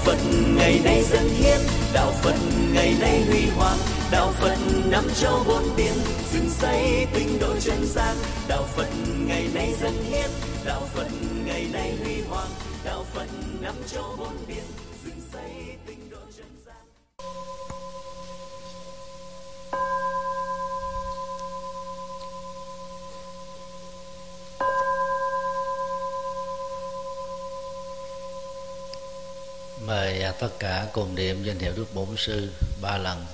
Phật ngày nay dâng hiến, đạo Phật ngày nay huy hoàng, đạo Phật năm châu bốn biển, dựng xây tinh độ chân gian. Đạo Phật ngày nay dâng hiến, đạo Phật ngày nay huy hoàng, đạo Phật năm châu bốn biển, dựng xây tinh độ chân gian. Mời tất cả cùng niệm danh hiệu Đức Bổn Sư 3 lần.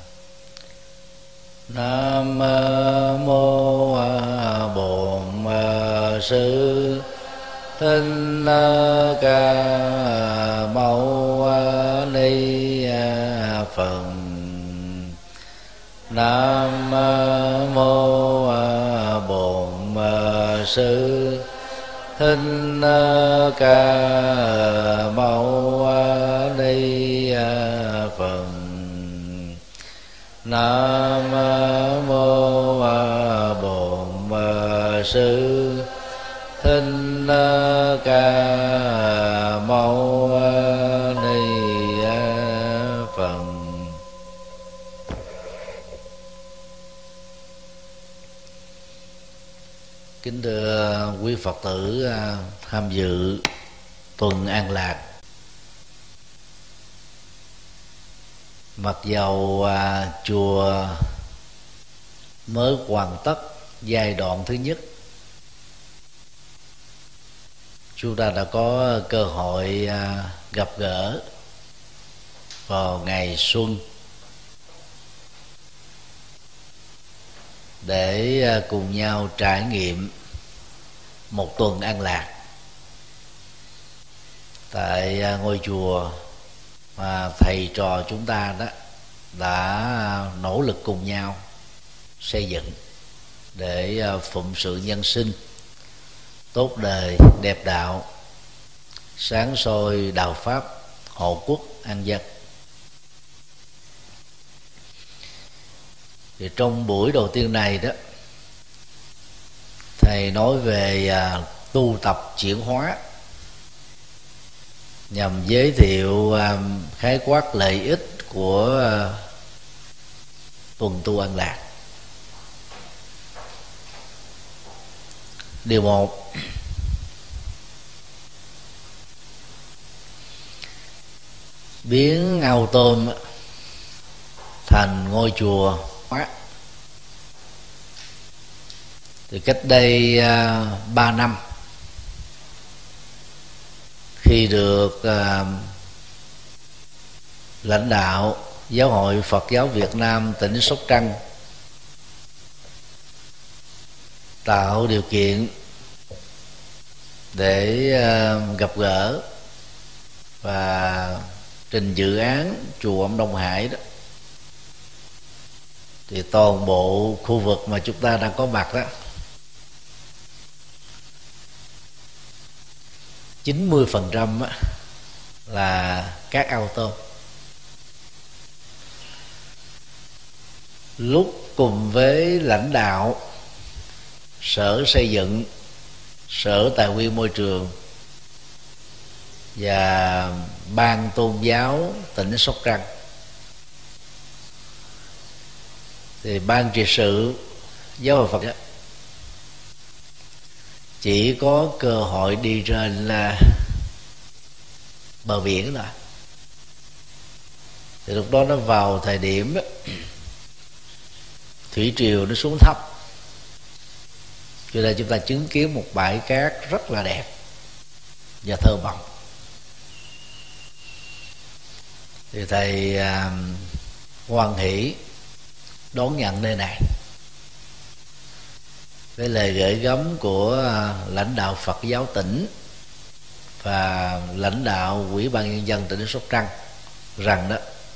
Nam mô Bổn Sư Thích Ca Mâu Ni Phật. Nam mô Bổn Sư Thích Ca Mâu Ni Phật. Nam mô Bổn Sư Thích Ca Mâu Ni Phật. Kính thưa quý Phật tử tham dự tuần an lạc. Mặc dầu chùa mới hoàn tất giai đoạn thứ nhất, chúng ta đã có cơ hội gặp gỡ vào ngày xuân để cùng nhau trải nghiệm một tuần an lạc tại ngôi chùa mà thầy trò chúng ta đó đã nỗ lực cùng nhau xây dựng để phụng sự nhân sinh, tốt đời đẹp đạo, sáng soi đạo pháp, hộ quốc an dân. Thì trong buổi đầu tiên này đó, thầy nói về tu tập chuyển hóa nhằm giới thiệu khái quát lợi ích của tuần tu an lạc. Điều 1, biến ao tôm thành ngôi chùa hóa. Từ cách đây 3 năm, khi được lãnh đạo Giáo hội Phật giáo Việt Nam tỉnh Sóc Trăng tạo điều kiện để gặp gỡ và trình dự án chùa Ông Đông Hải đó, thì toàn bộ khu vực mà chúng ta đang có mặt đó, 90% là các ao tôm. Lúc cùng với lãnh đạo Sở Xây dựng, Sở Tài nguyên Môi trường và Ban Tôn giáo tỉnh Sóc Trăng, thì Ban trị sự Giáo hội Phật giáo chỉ có cơ hội đi trên bờ biển thôi. Thì lúc đó nó vào thời điểm thủy triều nó xuống thấp, cho nên chúng ta chứng kiến một bãi cát rất là đẹp và thơ mộng. Thì thầy hoan hỷ đón nhận nơi này với lời gửi gắm của lãnh đạo Phật giáo tỉnh và lãnh đạo Ủy ban Nhân dân tỉnh Sóc Trăng rằng đó,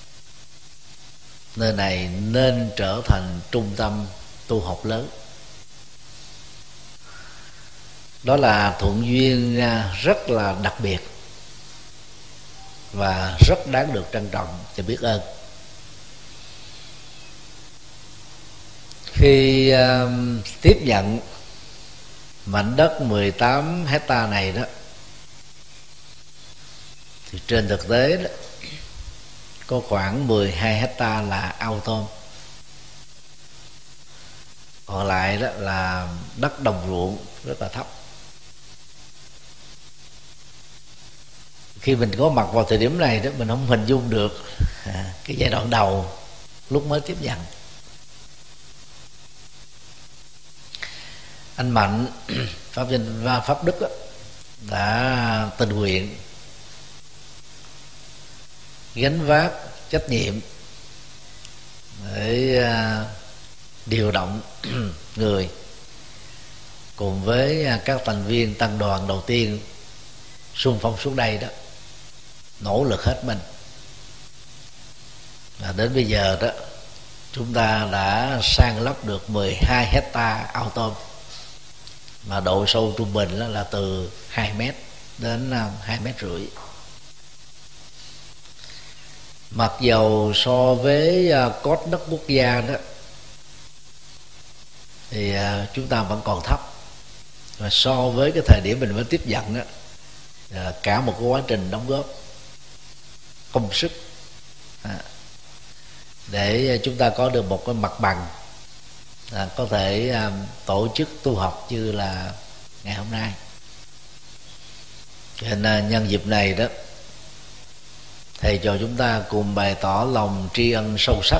nơi này nên trở thành trung tâm tu học lớn. Đó là thuận duyên rất là đặc biệt và rất đáng được trân trọng và biết ơn. Khi tiếp nhận mảnh đất 18 hectare này đó, thì trên thực tế đó, có khoảng 12 hecta là ao tôm, còn lại đó là đất đồng ruộng rất là thấp. Khi mình có mặt vào thời điểm này đó, mình không hình dung được cái giai đoạn đầu lúc mới tiếp nhận. Anh Mạnh Pháp Đức đó, đã tình nguyện gánh vác trách nhiệm để điều động người cùng với các thành viên tăng đoàn đầu tiên xung phong xuống đây đó, nỗ lực hết mình. Và đến bây giờ đó, chúng ta đã san lấp được 12 hecta ao tôm, mà độ sâu trung bình là từ 2 mét đến 2,5 mét. Mặc dầu so với cốt đất quốc gia đó thì chúng ta vẫn còn thấp, và so với cái thời điểm mình mới tiếp nhận đó, cả một cái quá trình đóng góp công sức để chúng ta có được một cái mặt bằng có thể tổ chức tu học như là ngày hôm nay. Cho nên nhân dịp này đó, thầy trò chúng ta cùng bày tỏ lòng tri ân sâu sắc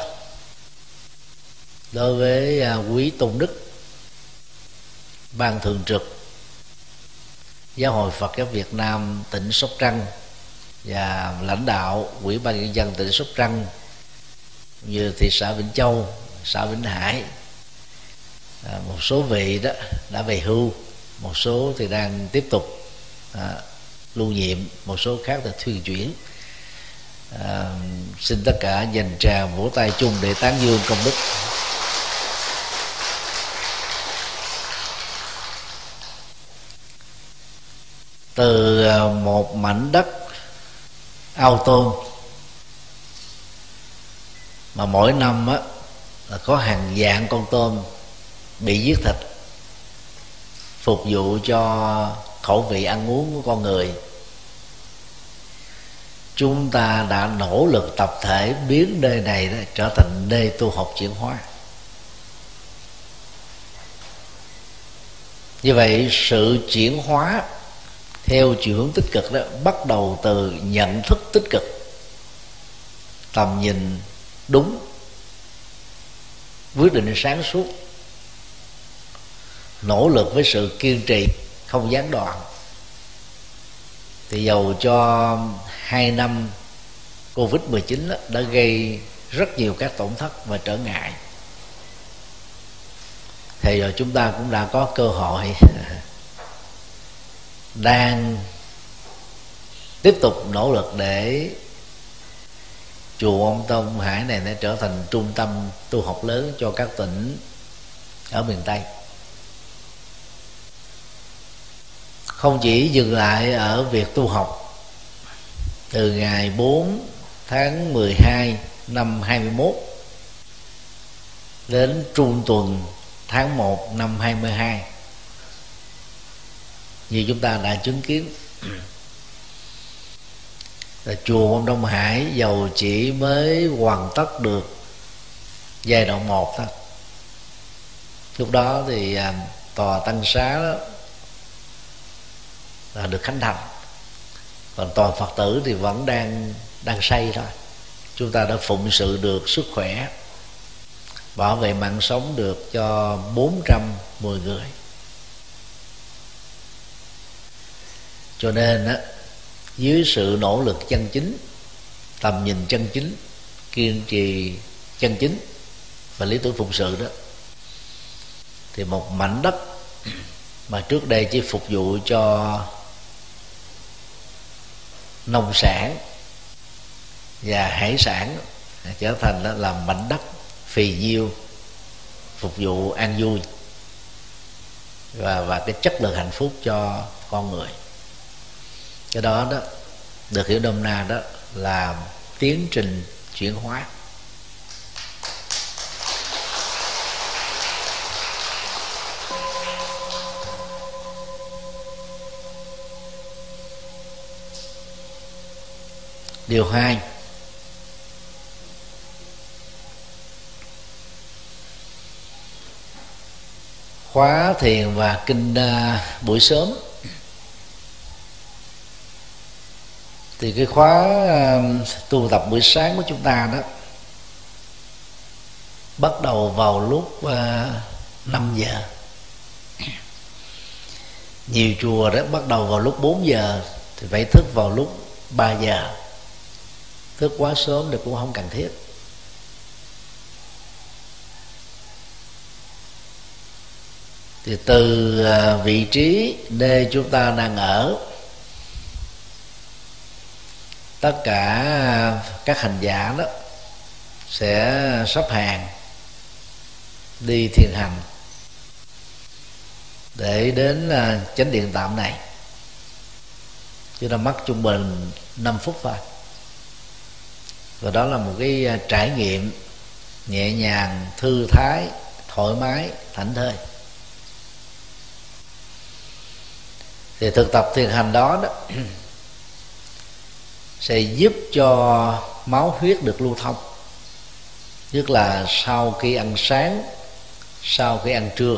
đối với quý tôn đức ban thường trực Giáo hội Phật giáo Việt Nam tỉnh Sóc Trăng và lãnh đạo Ủy ban nhân dân tỉnh Sóc Trăng, như thị xã Vĩnh Châu, xã Vĩnh Hải. Một số vị đó đã về hưu, một số thì đang tiếp tục lưu nhiệm, một số khác thì thuyên chuyển. Xin tất cả dành tràng vỗ tay chung để tán dương công đức. Từ một mảnh đất ao tôm mà mỗi năm á, là có hàng vạn con tôm bị giết thịt phục vụ cho khẩu vị ăn uống của con người, chúng ta đã nỗ lực tập thể biến nơi này đó trở thành nơi tu học chuyển hóa. Như vậy sự chuyển hóa theo chiều hướng tích cực đó bắt đầu từ nhận thức tích cực, tầm nhìn đúng, quyết định sáng suốt, nỗ lực với sự kiên trì không gián đoạn. Thì dầu cho 2 năm Covid-19 đã gây rất nhiều các tổn thất và trở ngại, thì rồi chúng ta cũng đã có cơ hội đang tiếp tục nỗ lực để chùa Ông Tôn Hải này để trở thành trung tâm tu học lớn cho các tỉnh ở miền Tây. Không chỉ dừng lại ở việc tu học, từ ngày 4 tháng 12 năm 21 đến trung tuần tháng 1 năm 22, như chúng ta đã chứng kiến, là chùa Ông Đông Hải dầu chỉ mới hoàn tất được giai đoạn 1 thôi. Lúc đó thì tòa Tăng Xá đó là được khánh thành, còn toàn Phật tử thì vẫn đang xây thôi. Chúng ta đã phụng sự được sức khỏe, bảo vệ mạng sống được cho 410 người. Cho nên á, dưới sự nỗ lực chân chính, tầm nhìn chân chính, kiên trì chân chính và lý tưởng phụng sự đó, thì một mảnh đất mà trước đây chỉ phục vụ cho nông sản và hải sản trở thành là mảnh đất phì nhiêu phục vụ an vui và cái chất lượng hạnh phúc cho con người. Cái đó đó được hiểu nôm na đó là tiến trình chuyển hóa. Điều 2, khóa thiền và kinh buổi sớm, thì cái khóa tu tập buổi sáng của chúng ta đó bắt đầu vào lúc 5 giờ. Nhiều chùa đó bắt đầu vào lúc 4 giờ thì phải thức vào lúc 3 giờ. Thức quá sớm thì cũng không cần thiết. Thì từ vị trí nơi chúng ta đang ở, tất cả các hành giả đó sẽ sắp hàng đi thiền hành để đến chánh điện tạm này. Chúng ta mất trung bình 5 phút thôi. Và đó là một cái trải nghiệm nhẹ nhàng, thư thái, thoải mái, thảnh thơi. Thì thực tập thiền hành đó sẽ giúp cho máu huyết được lưu thông, nhất là sau khi ăn sáng, sau khi ăn trưa.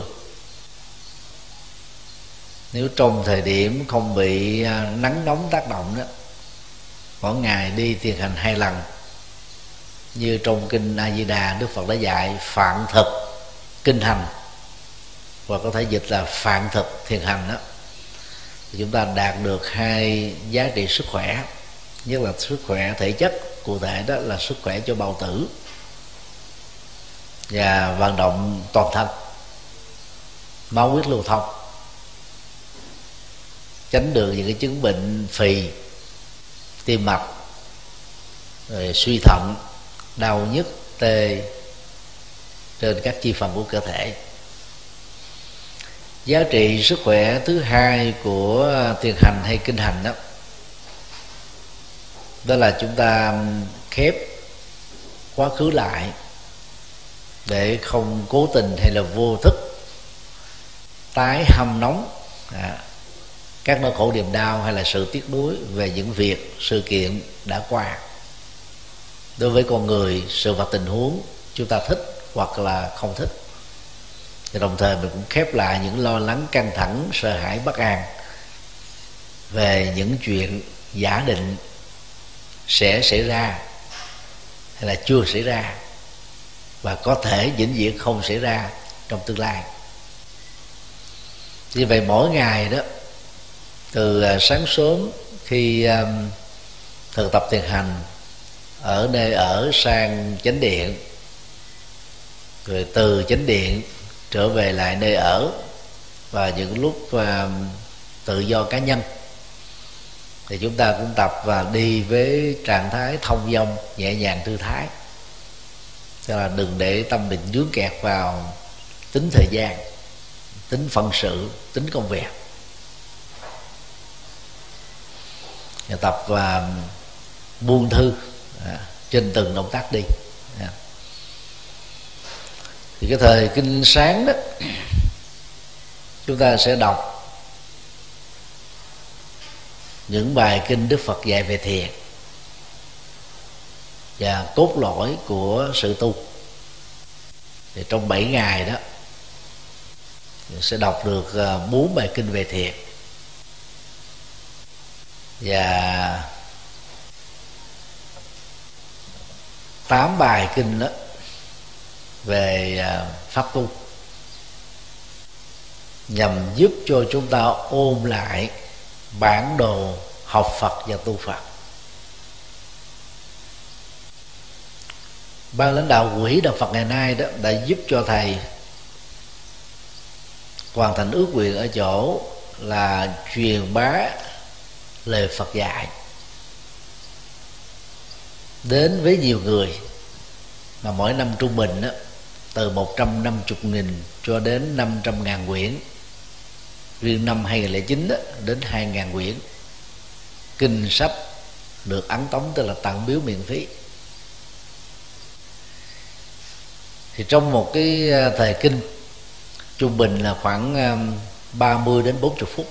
Nếu trong thời điểm không bị nắng nóng tác động đó, mỗi ngày đi thiền hành 2 lần, như trong kinh A Di Đà Đức Phật đã dạy, phạn thực kinh hành, và có thể dịch là phạn thực thiền hành đó, thì chúng ta đạt được 2 giá trị sức khỏe. Nhất là sức khỏe thể chất, cụ thể đó là sức khỏe cho bào tử và vận động toàn thân, máu huyết lưu thông, tránh được những cái chứng bệnh phì, tim mạch, rồi suy thận, đau nhức, tê trên các chi phần của cơ thể. Giá trị sức khỏe thứ hai của thiền hành hay kinh hành đó là chúng ta khép quá khứ lại để không cố tình hay là vô thức tái hâm nóng các nỗi khổ niềm đau hay là sự tiếc nuối về những việc, sự kiện đã qua. Đối với con người, sự vật, tình huống chúng ta thích hoặc là không thích, thì đồng thời mình cũng khép lại những lo lắng, căng thẳng, sợ hãi, bất an về những chuyện giả định sẽ xảy ra hay là chưa xảy ra, và có thể vĩnh viễn không xảy ra trong tương lai. Như vậy mỗi ngày đó, từ sáng sớm khi thực tập thiền hành ở nơi ở sang chánh điện, rồi từ chánh điện trở về lại nơi ở, và những lúc tự do cá nhân, thì chúng ta cũng tập và đi với trạng thái thông dong, nhẹ nhàng, thư thái. Tức là đừng để tâm mình dướng kẹt vào tính thời gian, tính phận sự, tính công việc. Và tập và buông thư trên từng động tác đi. Thì cái thời kinh sáng đó, chúng ta sẽ đọc những bài kinh Đức Phật dạy về thiền và cốt lõi của sự tu. Thì trong 7 ngày đó sẽ đọc được 4 bài kinh về thiền và 8 bài kinh đó về pháp tu, nhằm giúp cho chúng ta ôn lại bản đồ học Phật và tu Phật. Ban lãnh đạo quỹ đạo Phật ngày nay đó đã giúp cho thầy hoàn thành ước nguyện ở chỗ là truyền bá lời Phật dạy đến với nhiều người, mà mỗi năm trung bình đó, từ 150.000 cho đến 500.000 quyển. Riêng năm 2009 đó, đến 2.000 quyển kinh sách được ấn tống, tức là tặng biếu miễn phí. Thì trong một cái thời kinh trung bình là khoảng 30 đến 40 phút,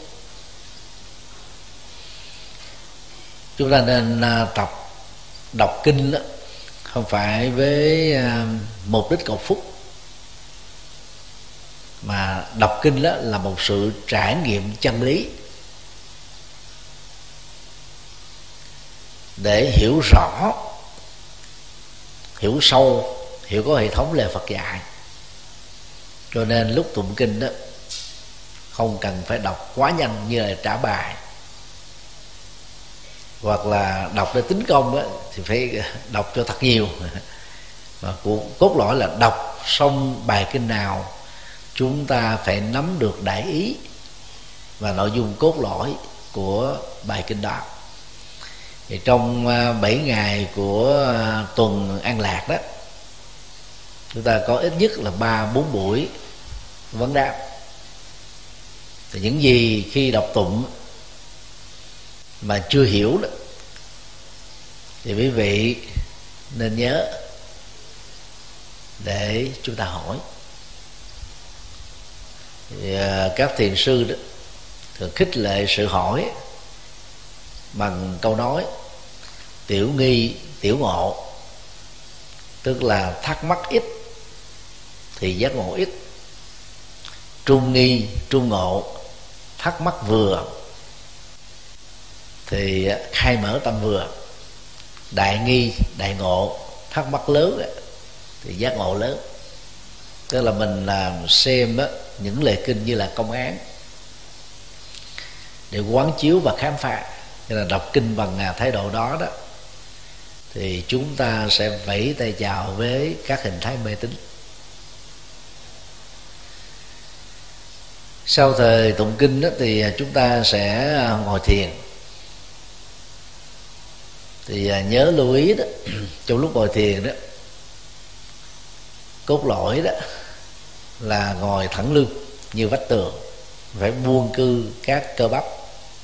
chúng ta nên tập đọc kinh đó, không phải với mục đích cầu phúc, mà đọc kinh đó là một sự trải nghiệm chân lý, để hiểu rõ, hiểu sâu, hiểu có hệ thống lời Phật dạy. Cho nên lúc tụng kinh đó không cần phải đọc quá nhanh như là trả bài, hoặc là đọc để tính công đó, thì phải đọc cho thật nhiều. Và cốt lõi là đọc xong bài kinh nào chúng ta phải nắm được đại ý và nội dung cốt lõi của bài kinh đó. Thì trong 7 ngày của tuần An Lạc đó, chúng ta có ít nhất là 3-4 buổi vấn đáp. Thì những gì khi đọc tụng mà chưa hiểu đó, thì quý vị nên nhớ để chúng ta hỏi. Thì các thiền sư đó thường khích lệ sự hỏi bằng câu nói tiểu nghi tiểu ngộ, tức là thắc mắc ít thì giác ngộ ít, trung nghi trung ngộ, thắc mắc vừa thì khai mở tâm vừa, đại nghi đại ngộ, thắc mắc lớn thì giác ngộ lớn. Tức là mình làm xem đó, những lời kinh như là công án để quán chiếu và khám phá. Cho nên đọc kinh bằng thái độ đó đó, thì chúng ta sẽ vẫy tay chào với các hình thái mê tín. Sau thời tụng kinh đó, thì chúng ta sẽ ngồi thiền. Thì nhớ lưu ý đó, trong lúc ngồi thiền đó, cốt lõi đó là ngồi thẳng lưng như vách tường, phải buông cư các cơ bắp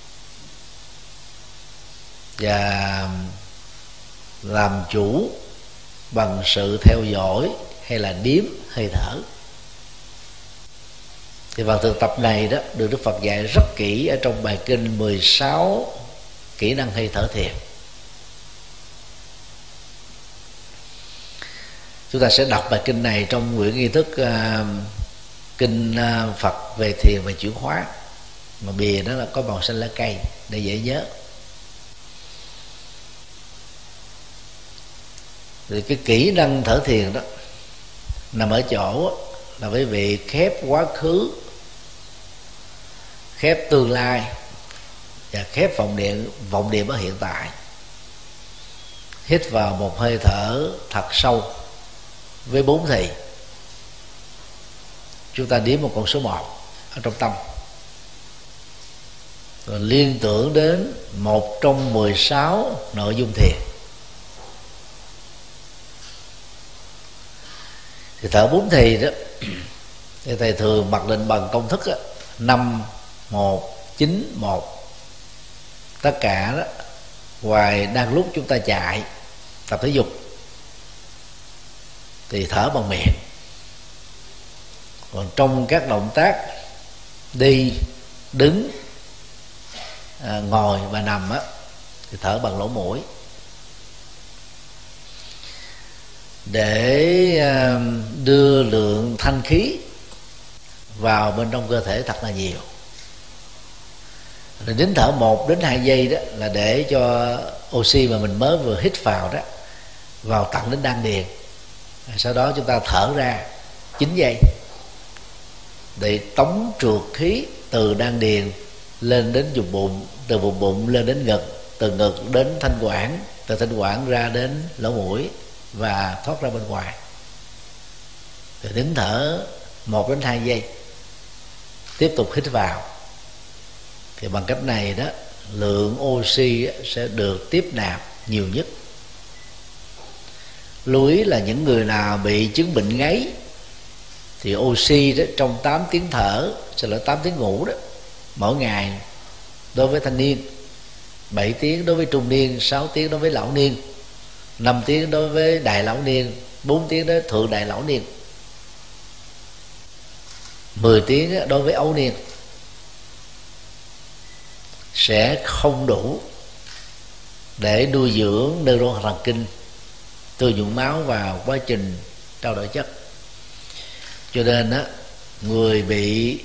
và làm chủ bằng sự theo dõi hay là điếm hơi thở. Thì vào thực tập này đó được Đức Phật dạy rất kỹ ở trong bài kinh 16 kỹ năng hơi thở thiền. Chúng ta sẽ đọc bài kinh này trong quyển nghi thức kinh Phật về thiền và chuyển hóa, mà bìa đó là có màu xanh lá cây để dễ nhớ. Thì cái kỹ năng thở thiền đó nằm ở chỗ là quý vị khép quá khứ, khép tương lai và khép vọng niệm ở hiện tại. Hít vào một hơi thở thật sâu với 4 thì. Chúng ta đếm một con số 1 ở trong tâm, rồi liên tưởng đến một trong 16 nội dung thiền. Thì thở 4 thì đó thì thầy thường mặc định bằng công thức 5-1-9-1. Tất cả đó, ngoài đang lúc chúng ta chạy tập thể dục thì thở bằng miệng, còn trong các động tác đi, đứng, ngồi và nằm á, thì thở bằng lỗ mũi, để đưa lượng thanh khí vào bên trong cơ thể thật là nhiều. Rồi đến thở 1-2 giây đó là để cho oxy mà mình mới vừa hít vào đó vào tận đến đan điền. Sau đó chúng ta thở ra 9 giây để tống trượt khí từ đan điền lên đến vùng bụng, từ vùng bụng lên đến ngực, từ ngực đến thanh quản, từ thanh quản ra đến lỗ mũi và thoát ra bên ngoài. Rồi đến thở 1-2 giây, tiếp tục hít vào. Thì bằng cách này đó, lượng oxy sẽ được tiếp nạp nhiều nhất. Lưu ý là những người nào bị chứng bệnh ngáy thì oxy đó trong 8 tiếng thở, sẽ là 8 tiếng ngủ đó mỗi ngày đối với thanh niên, 7 tiếng đối với trung niên, 6 tiếng đối với lão niên, 5 tiếng đối với đại lão niên, 4 tiếng đối với thượng đại lão niên, 10 tiếng đối với ấu niên, sẽ không đủ để nuôi dưỡng neuron thần kinh, tư nhuận máu vào quá trình trao đổi chất. Cho nên á, người bị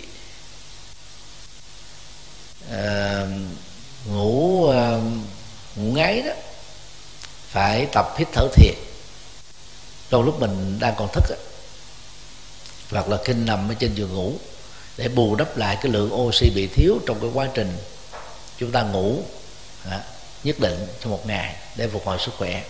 ngủ ngáy đó phải tập hít thở thiền trong lúc mình đang còn thức, hoặc là khi nằm ở trên giường ngủ, để bù đắp lại cái lượng oxy bị thiếu trong cái quá trình chúng ta ngủ nhất định trong một ngày để phục hồi sức khỏe.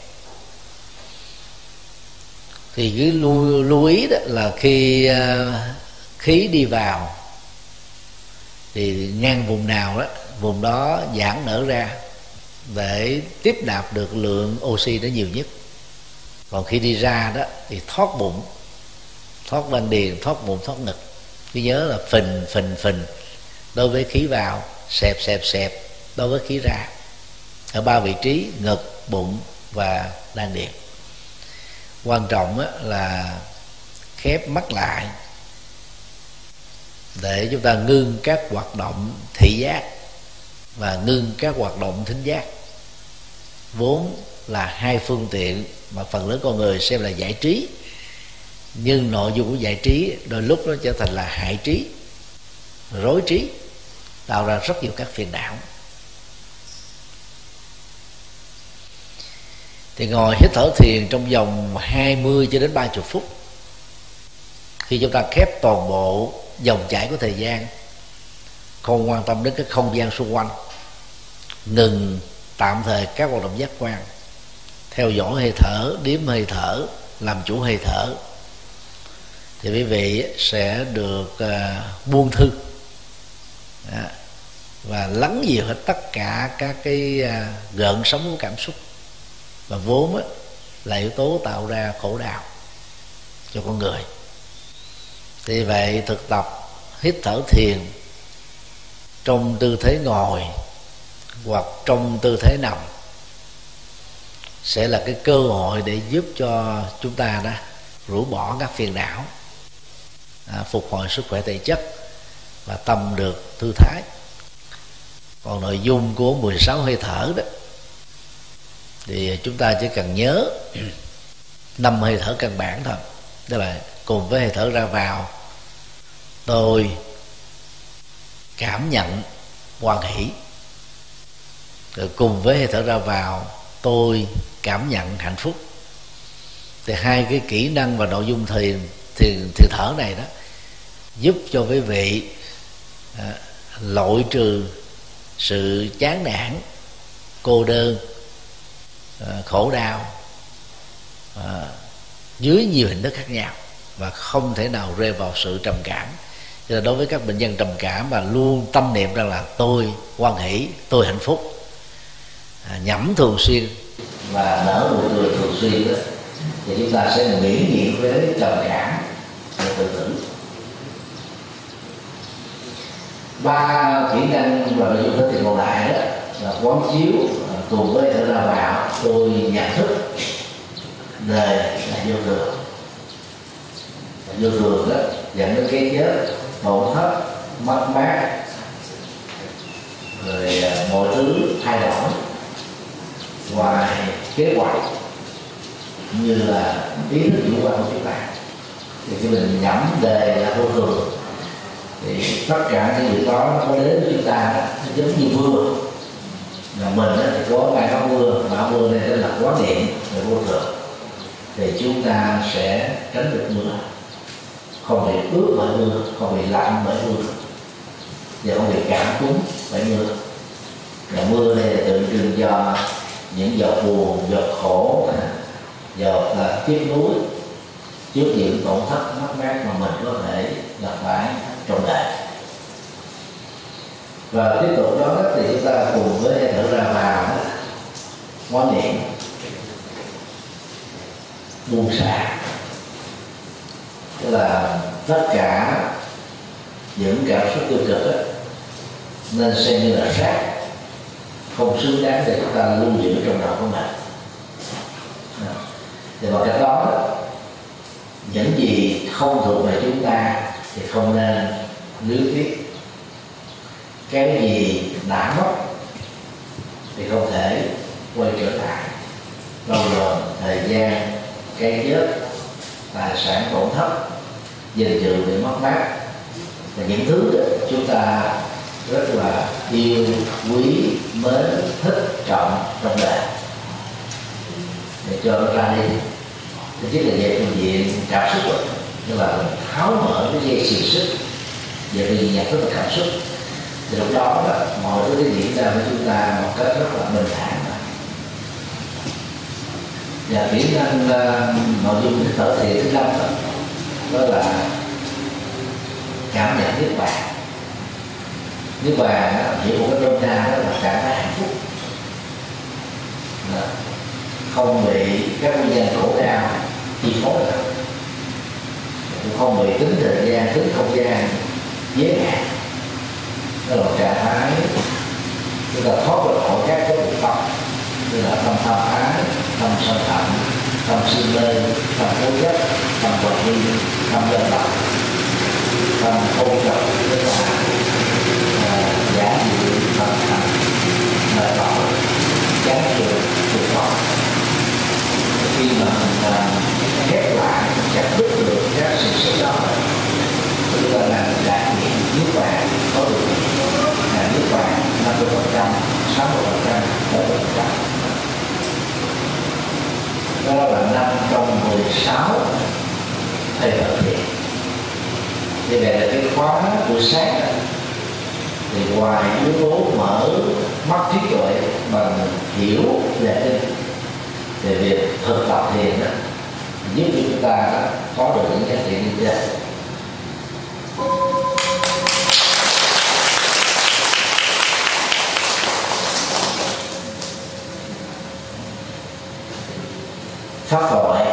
Thì cái lưu ý đó là khi khí đi vào thì ngang vùng nào đó, vùng đó giãn nở ra để tiếp nạp được lượng oxy đó nhiều nhất. Còn khi đi ra đó thì thoát bụng, thoát van điền, thoát bụng, thoát ngực. Cứ nhớ là phình đối với khí vào, xẹp đối với khí ra, ở 3 vị trí: ngực, bụng và đan điền. Quan trọng là khép mắt lại để chúng ta ngưng các hoạt động thị giác và ngưng các hoạt động thính giác, vốn là hai phương tiện mà phần lớn con người xem là giải trí, nhưng nội dung của giải trí đôi lúc nó trở thành là hại trí, rối trí, tạo ra rất nhiều các phiền não. Thì ngồi hít thở thiền trong vòng 20 cho đến 30 phút. Khi chúng ta khép toàn bộ dòng chảy của thời gian, không quan tâm đến cái không gian xung quanh, ngừng tạm thời các hoạt động giác quan, theo dõi hơi thở, đếm hơi thở, làm chủ hơi thở, thì quý vị sẽ được buông thư và lắng dịu hết tất cả các cái gợn sóng của cảm xúc, và vốn là yếu tố tạo ra khổ đau cho con người. Thì vậy, thực tập hít thở thiền trong tư thế ngồi hoặc trong tư thế nằm sẽ là cái cơ hội để giúp cho chúng ta đó rũ bỏ các phiền não, phục hồi sức khỏe thể chất và tâm được thư thái. Còn nội dung của 16 hơi thở đó thì chúng ta chỉ cần nhớ 5 hơi thở căn bản thôi. Tức là cùng với hơi thở ra vào, tôi cảm nhận hoan hỷ, rồi cùng với hơi thở ra vào, tôi cảm nhận hạnh phúc. Thì hai cái kỹ năng và nội dung thiền thở này đó giúp cho quý vị loại trừ sự chán nản, cô đơn, khổ đau dưới nhiều hình thức khác nhau, và không thể nào rơi vào sự trầm cảm. Cho nên đối với các bệnh nhân trầm cảm mà luôn tâm niệm rằng là tôi hoan hỷ, tôi hạnh phúc, nhẩm thường xuyên và nở nụ cười thường xuyên đó, thì chúng ta sẽ miễn nhiễm với trầm cảm và tự tử. 3 kỹ năng và nội dung đó thì còn lại đó là quán chiếu cùng với thở ra vào, tôi nhận thức đời là vô thường. Vô thường đó dẫn đến cái chết, tổn thất, mất mát, rồi mọi thứ thay đổi ngoài kế hoạch, như là ý thức chủ quan của chúng ta. Thì khi mình nhẩm đề là vô thường thì tất cả những điều đó nó có đến với chúng ta nó giống như mưa. Là mình thì có ngày có mưa, mà mưa này là quán niệm về vô thường, thì chúng ta sẽ tránh được mưa, không bị ướt bởi mưa, không bị lạnh bởi mưa, và không bị cảm cúm bởi mưa. Và mưa đây là tượng trưng cho những giọt buồn, giọt khổ, giọt tiếc nuối trước những tổn thất mất mát mà mình có thể gặp phải trong đời. Và tiếp tục đó thì chúng ta cùng với hơi thở ra vào quán niệm buông xả, tức là tất cả những cảm xúc tiêu cực đó, nên xem như là rác, không xứng đáng để chúng ta lưu giữ trong đầu của mình. Thì bằng cách đó, những gì không thuộc về chúng ta thì không nên luyến tiếc. Cái gì đã mất thì không thể quay trở lại, bao gồm thời gian, cái chết, tài sản tổn thất, danh dự bị mất mát, là những thứ đó chúng ta rất là yêu quý, mến, thích, trọng trong đời, để cho nó ra đi. Thứ nhất là về phương diện cảm xúc rồi, tức là mình tháo mở cái dây xiềng xích về phương diện nhận thức và cảm xúc, thì lúc đó mọi thứ cái diễn ra với chúng ta một cách rất là bình thản. Và kỹ năng nội dung thở thiền thứ năm đó là cảm nhận niết bàn. Niết bàn chỉ một cái nôm na đó là cảm thấy hạnh phúc, không bị các nguyên nhân khổ đau chi phối, cũng không bị tính thời gian, tính không gian giới hạn. Đó là một trạng thái chúng ta thoát ra khỏi các cái bộ tâm, như là tâm tham ái, tâm sân hận, tâm si mê, tâm cố chấp, tâm hoài nghi, tâm dân tộc, tâm ôn trọng, tức là giả dụ, tâm thành, mệt mỏi, chán chường, tuyệt vọng. Khi mà mình khép lại, chặt đứt được các sự sống đó, chúng ta làm đạt nghiệm niết bàn có được là niết bàn 50%, 60%, 70%. Đó là 5 trong 16 thầy Phật thiền. Như vậy là cái khóa buổi sáng đó, thì ngoài yếu tố mở mắt trí tuệ bằng hiểu về kinh, thì việc thực tập thiền đó giúp cho chúng ta đó, có được những giá trị như thế. Pháp gọi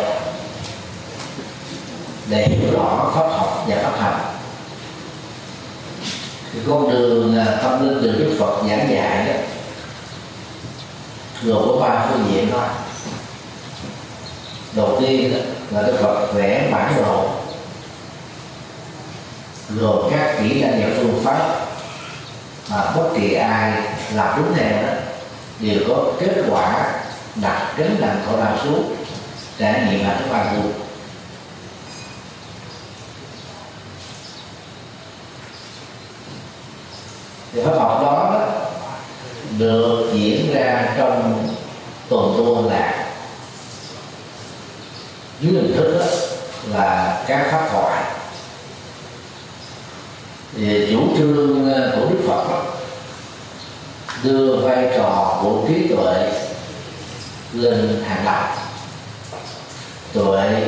để hiểu rõ pháp học và pháp hành. Thì con đường tâm linh được Đức Phật giảng dạy đó gồm có 3 phương diện thôi. Đầu tiên đó là Đức Phật vẽ bản đồ gồm các kỹ năng và phương pháp mà bất kỳ ai làm đúng theo đó đều có kết quả đặt gánh nặng khổ đau xuống, trải nghiệm hạnh phúc an vui. Thì pháp học đó được diễn ra trong tuần tu lạc dưới hình thức đó là các pháp thoại. Thì chủ trương của Đức Phật đó, đưa vai trò của trí tuệ lên hàng đầu. Tuệ,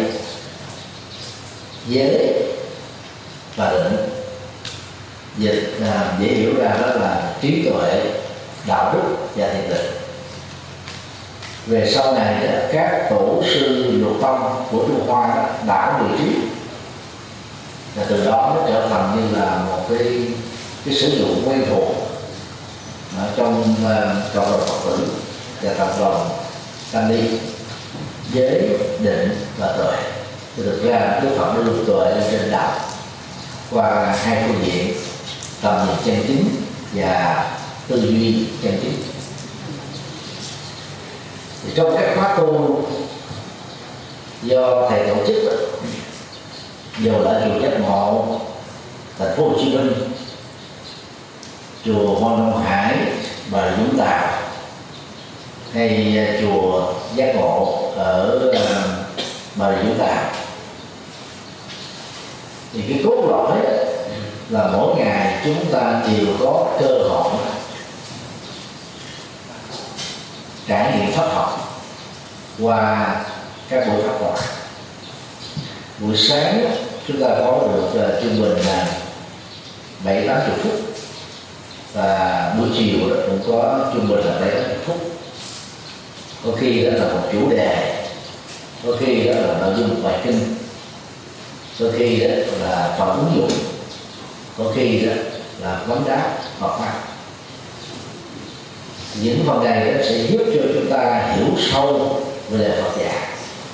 giới và định, dịch dễ hiểu ra đó là trí tuệ, đạo đức và thiền định. Về sau này các tổ sư lục tông của Trung Hoa đã vị trí, và từ đó nó trở thành như là một cái sử dụng quen thuộc trong cộng đồng Phật tử và cộng đồng tăng ni. Giới, định và tuệ. Thì thực ra Đức Phật đưa tuệ lên trên đầu qua 2 phương diện: tầm nhìn chân chính và tư duy chân chính. Thì trong các khóa tu do thầy tổ chức, dù là chùa Giác Ngộ, thành phố Hồ Chí Minh, chùa Hoa Đông Hải, Bà Rịa Vũng Tàu, hay chùa Giác Ngộ ở Bà Rịa Vũng Tàu, thì cái cốt lõi là mỗi ngày chúng ta đều có cơ hội trải nghiệm pháp học qua các buổi pháp thoại. Buổi sáng chúng ta có được trung bình là 7-80 phút, và buổi chiều cũng có trung bình là 7-80 phút. Có khi đó là một chủ đề, có khi đó là nội dung bài kinh, có khi đó là phần ứng dụng, có khi đó là vấn đáp Phật pháp. Những phần này đó sẽ giúp cho chúng ta hiểu sâu về lời Phật dạy.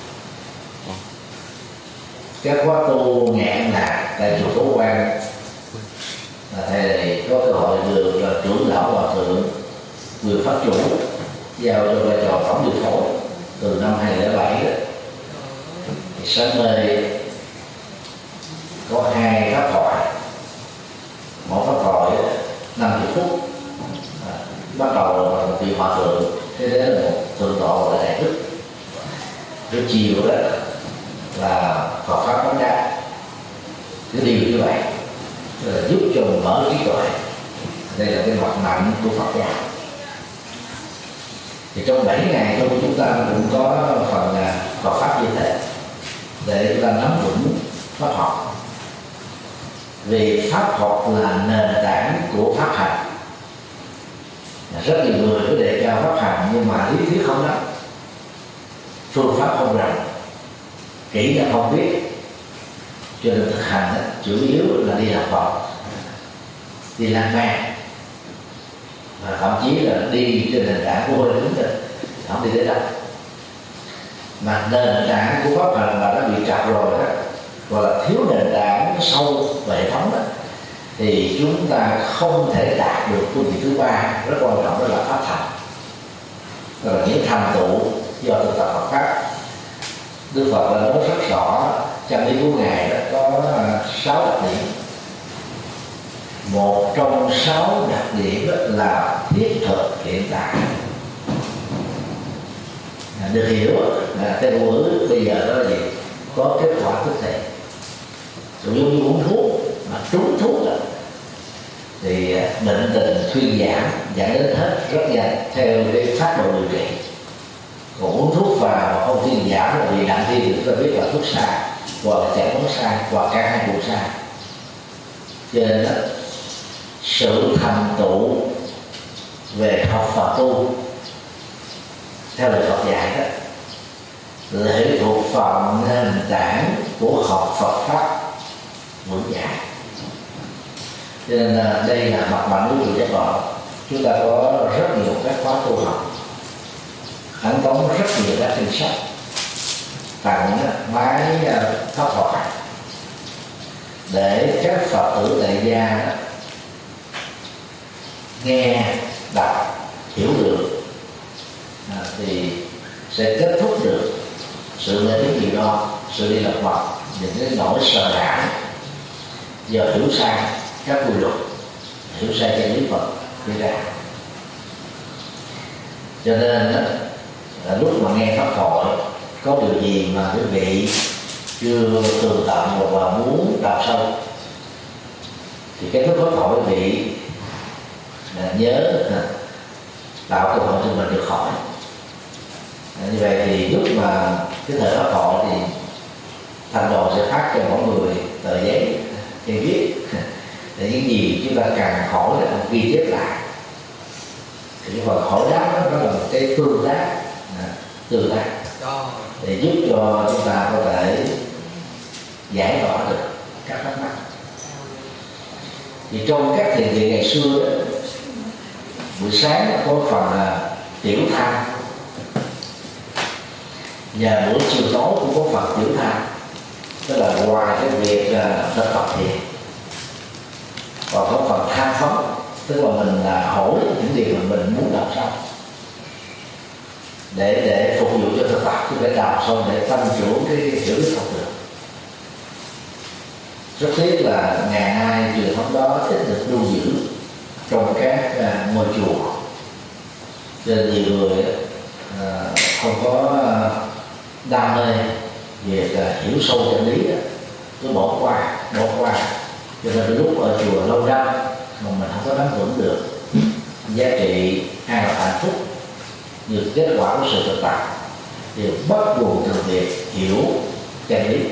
Các khóa tu ngạn lạc tại chùa Phổ Quang, thầy này có cơ hội được là trưởng lão hòa thượng Quyền Pháp Chủ giao cho vai trò tổng điều phối từ năm 2007 đó. Thì sáng nay có 2 pháp thoại hòa thượng, thế đấy là một thượng tọa là đại đức. Cái chiều đó là Phật pháp nói ra cái điều như vậy là giúp cho mình mở trí tuệ. Đây là cái hoạt mạnh của Phật giáo. Thì trong 7 ngày thôi chúng ta cũng có phần Phật pháp như thế để chúng ta nắm vững pháp học. Vì pháp học là nền tảng của pháp hành. Rất nhiều người có đề cao pháp hành nhưng mà lý thuyết không nắm, phương pháp không rành, kỹ năng không biết, cho nên thực hành đó, chủ yếu là đi học Phật, đi lan man, và thậm chí là đi trên nền tảng của hơi hướng rồi, không đi đến đâu. Mà nền tảng của pháp hành mà đã bị trật rồi đó, gọi là thiếu nền tảng sâu về hệ thống đó, thì chúng ta không thể đạt được phương diện thứ ba rất quan trọng, đó là pháp thành. Đó là những thành tựu do thực tập Phật pháp. Đức Phật đã nói rất rõ chân lý của ngài đó có 6 đặc điểm. Một trong 6 đặc điểm là thiết thực hiện tại. Được hiểu là cái ngữ bây giờ đó là gì? Có kết quả tức thì. Giống như uống thuốc mà trúng thuốc đó, thì bệnh tình thuyên giảm dẫn đến hết rất nhanh theo cái phác đồ điều trị. Còn uống thuốc vào mà không thuyên giảm là vì nặng thì chúng ta biết là thuốc sai, hoặc là chẩn đoán sai, hoặc cả hai cùng sai. Cho nên đó, sự thành tựu về học Phật tu theo lời Phật dạy đó lệ thuộc vào nền tảng của học Phật pháp vững vàng. Cho nên đây là mặt mạnh của chùa Giác Ngộ. Chúng ta có rất nhiều các khóa tu học, ấn tống rất nhiều các kinh sách, tặng máy pháp thoại để các Phật tử tại gia nghe, đọc, hiểu được, thì sẽ kết thúc được sự mê tín dị đoan, sự đi lật mặt, những cái nỗi sợ hãi do hiểu sai các quy luật, hiểu sai chân lý Phật gây ra. Cho nên đó, là lúc mà nghe pháp thoại có điều gì mà quý vị chưa tường tận hoặc là muốn đào sâu, thì cái thức pháp thoại quý vị nhớ tạo cơ hội cho mình được hỏi. Như vậy thì lúc mà cái thời pháp thoại thì thành đồ sẽ phát cho mỗi người tờ giấy để viết để những gì chúng ta cần hỏi là ghi chép lại. Thì cái phần hỏi đáp đó là một cái tương tác để giúp cho chúng ta có thể giải tỏa được các thắc mắc. Thì trong các thiền viện ngày xưa đó, buổi sáng có phần là tiểu tham, và buổi chiều tối cũng có phần tiểu tham, tức là ngoài cái việc thực tập thiền còn có phần tham phấn, tức là mình hỏi những điều mà mình muốn đọc xong để phục vụ cho thực tập, chứ phải đọc xong để tăng trưởng cái hiểu biết học được. Rất tiếc là ngày nay truyền thống đó ít được lưu giữ trong các ngôi chùa, cho nên nhiều người không có đam mê việc hiểu sâu chân lý, cứ bỏ qua. Cho nên lúc ở chùa lâu năm mà mình không có nắm vững được giá trị an lạc hạnh phúc như kết quả của sự thực tập, thì bắt buộc từ việc hiểu chân lý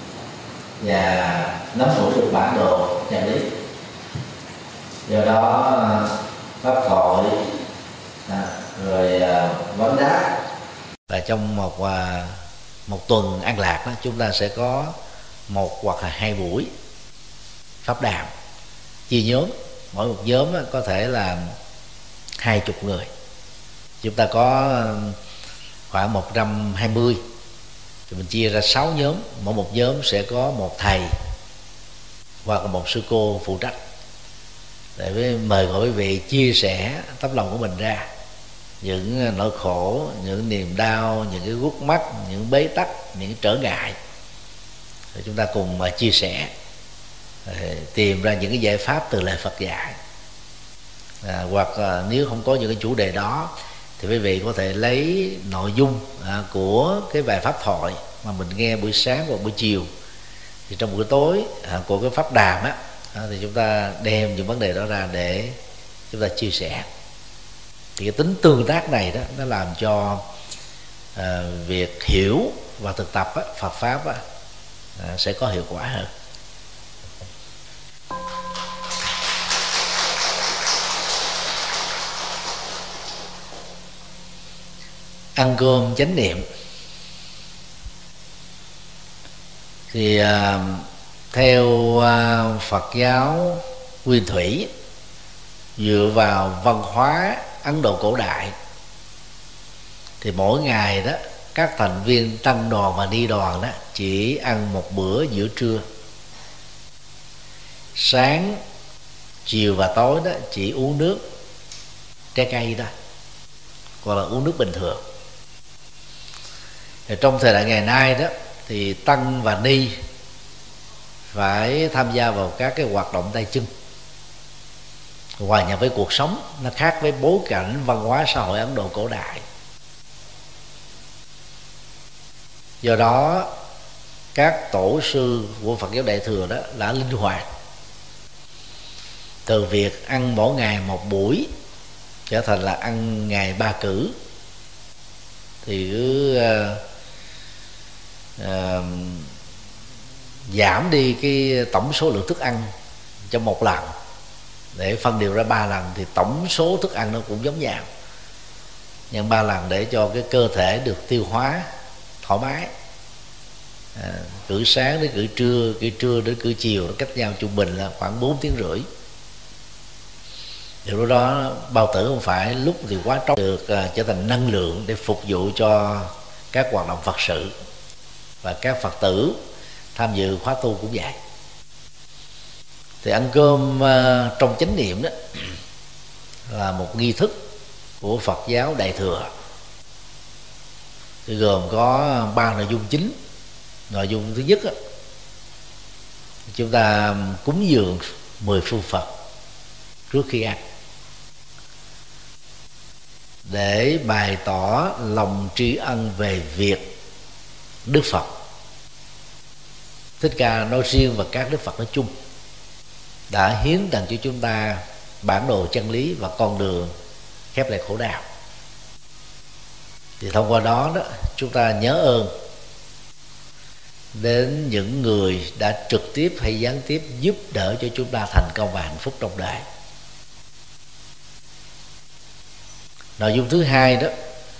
và nắm vững được bản đồ chân lý. Do đó pháp thoại rồi vấn đáp, và trong một tuần an lạc đó, chúng ta sẽ có 1 hoặc là 2 buổi pháp đàm chia nhóm. Mỗi một nhóm có thể là 20 người. Chúng ta có khoảng 120, thì mình chia ra 6 nhóm. Mỗi một nhóm sẽ có một thầy hoặc là một sư cô phụ trách, để mời gọi quý vị chia sẻ tấm lòng của mình ra, những nỗi khổ, những niềm đau, những cái gút mắt, những bế tắc, những trở ngại, để chúng ta cùng mà chia sẻ, tìm ra những cái giải pháp từ lời Phật dạy. Hoặc nếu không có những cái chủ đề đó thì quý vị có thể lấy nội dung của cái bài pháp thoại mà mình nghe buổi sáng và buổi chiều, thì trong buổi tối của cái pháp đàm á, thì chúng ta đem những vấn đề đó ra để chúng ta chia sẻ. Thì cái tính tương tác này đó, nó làm cho việc hiểu và thực tập Phật pháp sẽ có hiệu quả hơn. Ăn cơm chánh niệm thì theo Phật giáo Nguyên Thủy, dựa vào văn hóa Ấn Độ cổ đại, thì mỗi ngày đó các thành viên tăng đoàn và ni đoàn đó chỉ ăn một bữa giữa trưa, sáng, chiều và tối đó chỉ uống nước trái cây đó, hoặc là uống nước bình thường. Thì trong thời đại ngày nay đó thì tăng và ni phải tham gia vào các cái hoạt động tay chân, hòa nhập với cuộc sống. Nó khác với bối cảnh văn hóa xã hội Ấn Độ cổ đại. Do đó các tổ sư của Phật giáo Đại Thừa đó đã linh hoạt, từ việc ăn mỗi ngày một buổi trở thành là ăn ngày 3 cử. Thì cứ giảm đi cái tổng số lượng thức ăn trong một lần để phân đều ra 3 lần, thì tổng số thức ăn nó cũng giống nhau, nhân 3 lần để cho cái cơ thể được tiêu hóa thoải mái. Cử sáng đến cử trưa đến cử chiều, nó cách nhau trung bình là khoảng 4 tiếng rưỡi. Điều đó bao tử không phải lúc thì quá trống, được trở thành năng lượng để phục vụ cho các hoạt động Phật sự. Và các Phật tử tham dự khóa tu cũng vậy. Thì ăn cơm trong chánh niệm đó là một nghi thức của Phật giáo Đại Thừa, thì gồm có 3 nội dung chính. Nội dung thứ nhất đó, chúng ta cúng dường 10 phương Phật trước khi ăn, để bày tỏ lòng tri ân về việc Đức Phật Thích Ca nói riêng và các Đức Phật nói chung đã hiến tặng cho chúng ta bản đồ chân lý và con đường khép lại khổ đau. Thì thông qua đó chúng ta nhớ ơn đến những người đã trực tiếp hay gián tiếp giúp đỡ cho chúng ta thành công và hạnh phúc trong đời. Nội dung thứ hai đó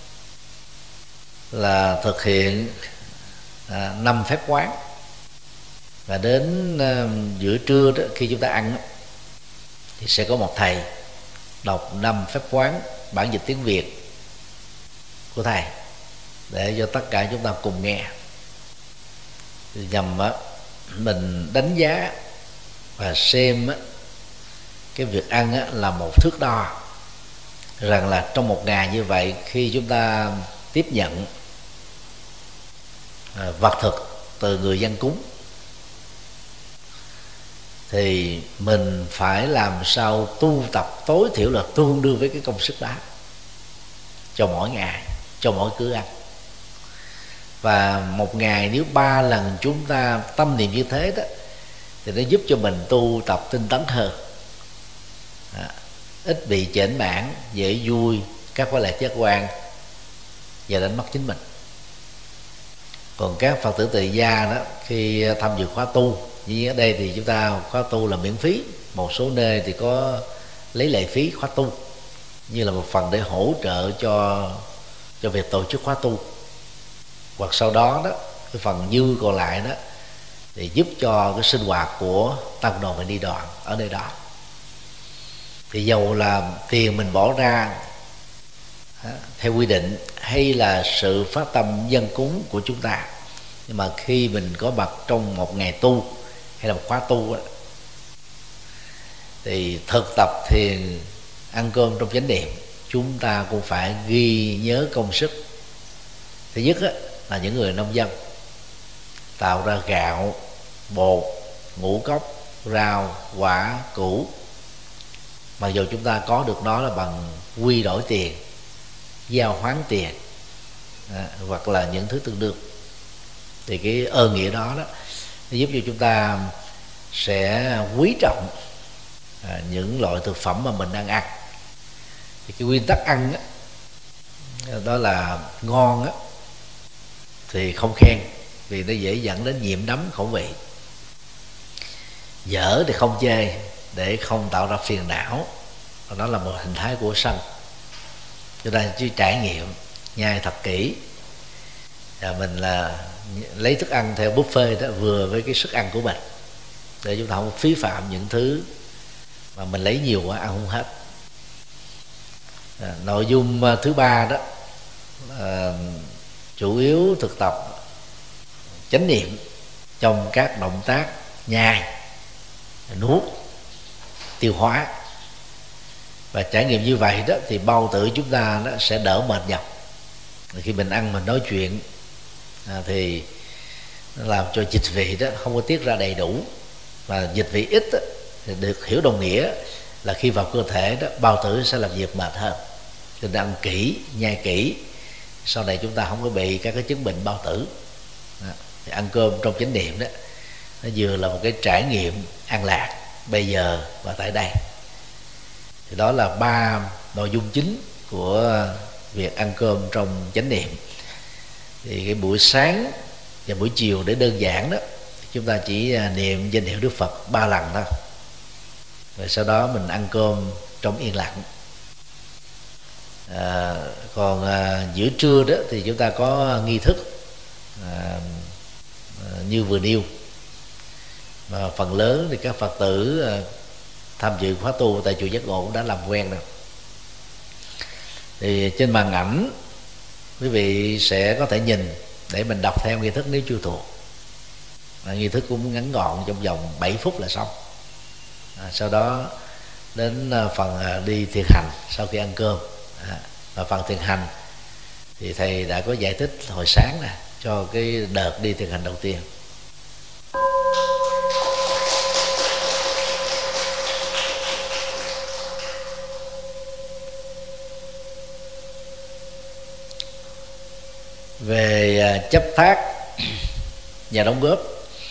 là thực hiện 5 phép quán. Và đến giữa trưa đó, khi chúng ta ăn đó, thì sẽ có một thầy đọc 5 phép quán bản dịch tiếng Việt của thầy để cho tất cả chúng ta cùng nghe, nhằm mình đánh giá và xem cái việc ăn là một thước đo, rằng là trong một ngày như vậy, khi chúng ta tiếp nhận vật thực từ người dân cúng, thì mình phải làm sao tu tập tối thiểu là tương đương với cái công sức đó cho mỗi ngày, cho mỗi cử ăn. Và một ngày nếu 3 lần chúng ta tâm niệm như thế đó, thì nó giúp cho mình tu tập tinh tấn hơn, ít bị chểnh mảng, dễ vui các quái lạc giác quan và đánh mất chính mình. Còn các Phật tử tại gia đó, khi tham dự khóa tu, như ở đây thì chúng ta khóa tu là miễn phí, một số nơi thì có lấy lệ phí khóa tu như là một phần để hỗ trợ cho việc tổ chức khóa tu. Hoặc sau đó đó, cái phần dư còn lại đó thì giúp cho cái sinh hoạt của tăng đoàn và ni đoàn ở nơi đó. Thì dầu là tiền mình bỏ ra theo quy định hay là sự phát tâm dân cúng của chúng ta, nhưng mà khi mình có mặt trong một ngày tu hay là một khóa tu đó, thì thực tập thiền ăn cơm trong chánh niệm, chúng ta cũng phải ghi nhớ công sức. Thứ nhất là những người nông dân tạo ra gạo, bột, ngũ cốc, rau, quả, củ, mặc dù chúng ta có được nó là bằng quy đổi tiền, giao hoán tiền, hoặc là những thứ tương đương. Thì cái ơn nghĩa đó nó giúp cho chúng ta sẽ quý trọng những loại thực phẩm mà mình đang ăn. Thì cái nguyên tắc ăn đó là ngon thì không khen, vì nó dễ dẫn đến nhiễm đắm khẩu vị. Dở thì không chê, để không tạo ra phiền não. Đó là một hình thái của sân. Chúng ta chỉ trải nghiệm nhai thật kỹ, và mình là lấy thức ăn theo buffet đó, vừa với cái sức ăn của mình, để chúng ta không phí phạm những thứ mà mình lấy nhiều quá ăn không hết. Nội dung thứ ba đó, chủ yếu thực tập chánh niệm trong các động tác nhai, nuốt, tiêu hóa. Và trải nghiệm như vậy đó thì bao tử chúng ta đó sẽ đỡ mệt nhọc. Khi mình ăn mình nói chuyện thì nó làm cho dịch vị đó không có tiết ra đầy đủ, và dịch vị ít đó, thì được hiểu đồng nghĩa là khi vào cơ thể đó bao tử sẽ làm việc mệt hơn. Cho nên ăn kỹ, nhai kỹ, sau này chúng ta không có bị các cái chứng bệnh bao tử. Thì ăn cơm trong chánh niệm đó, nó vừa là một cái trải nghiệm an lạc bây giờ và tại đây. Thì đó là 3 nội dung chính của việc ăn cơm trong chánh niệm. Thì cái buổi sáng và buổi chiều để đơn giản đó, chúng ta chỉ niệm danh hiệu Đức Phật 3 lần thôi. Rồi sau đó mình ăn cơm trong yên lặng. Còn giữa trưa đó thì chúng ta có nghi thức như vừa nêu, mà phần lớn thì các Phật tử tham dự khóa tu tại chùa Giác Ngộ cũng đã làm quen rồi. Thì trên màn ảnh quý vị sẽ có thể nhìn để mình đọc theo nghi thức nếu chưa thuộc. Nghi thức cũng ngắn gọn, trong vòng 7 phút là xong. Sau đó đến phần đi thiền hành sau khi ăn cơm. Và phần thiền hành thì thầy đã có giải thích hồi sáng nè, cho cái đợt đi thiền hành đầu tiên. Về chấp thác và đóng góp,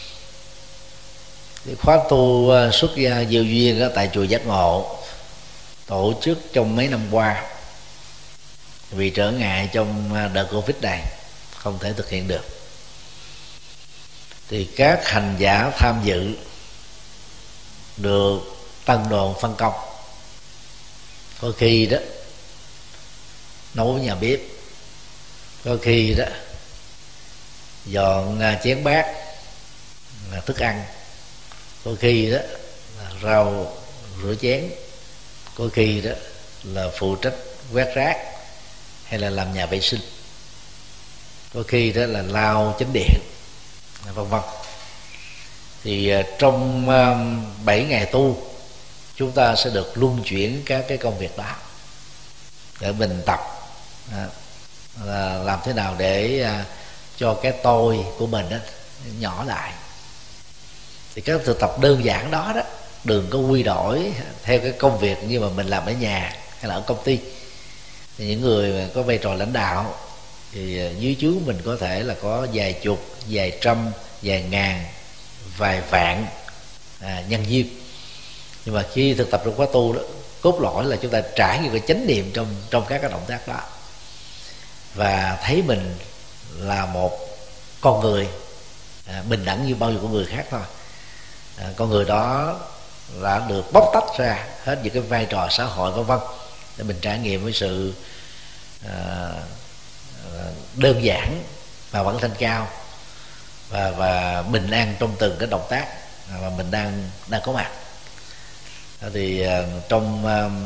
thì khóa tu xuất gia Diệu Duyên tại chùa Giác Ngộ tổ chức trong mấy năm qua, vì trở ngại trong đợt Covid này không thể thực hiện được, thì các hành giả tham dự được tăng đoàn phân công. Có khi đó nấu nhà bếp, có khi đó dọn chén bát là thức ăn, có khi đó là rau rửa chén, có khi đó là phụ trách quét rác hay là làm nhà vệ sinh, có khi đó là lau chánh điện, vân vân. Thì trong 7 ngày tu chúng ta sẽ được luân chuyển các cái công việc đó để mình tập là làm thế nào để cho cái tôi của mình đó nhỏ lại. Thì các thực tập đơn giản đó đó, đừng có quy đổi theo cái công việc như mà mình làm ở nhà hay là ở công ty. Thì những người mà có vai trò lãnh đạo thì dưới trướng mình có thể là có vài chục, vài trăm, vài ngàn, vài vạn nhân viên. Nhưng mà khi thực tập trong khóa tu đó, cốt lõi là chúng ta trải nghiệm cái chánh niệm trong các cái động tác đó, và thấy mình là một con người bình đẳng như bao nhiêu con người khác thôi. Con người đó đã được bóc tách ra hết những cái vai trò xã hội vân vân, để mình trải nghiệm với sự đơn giản mà vẫn thanh cao và bình an trong từng cái động tác mà mình đang có mặt. Thì trong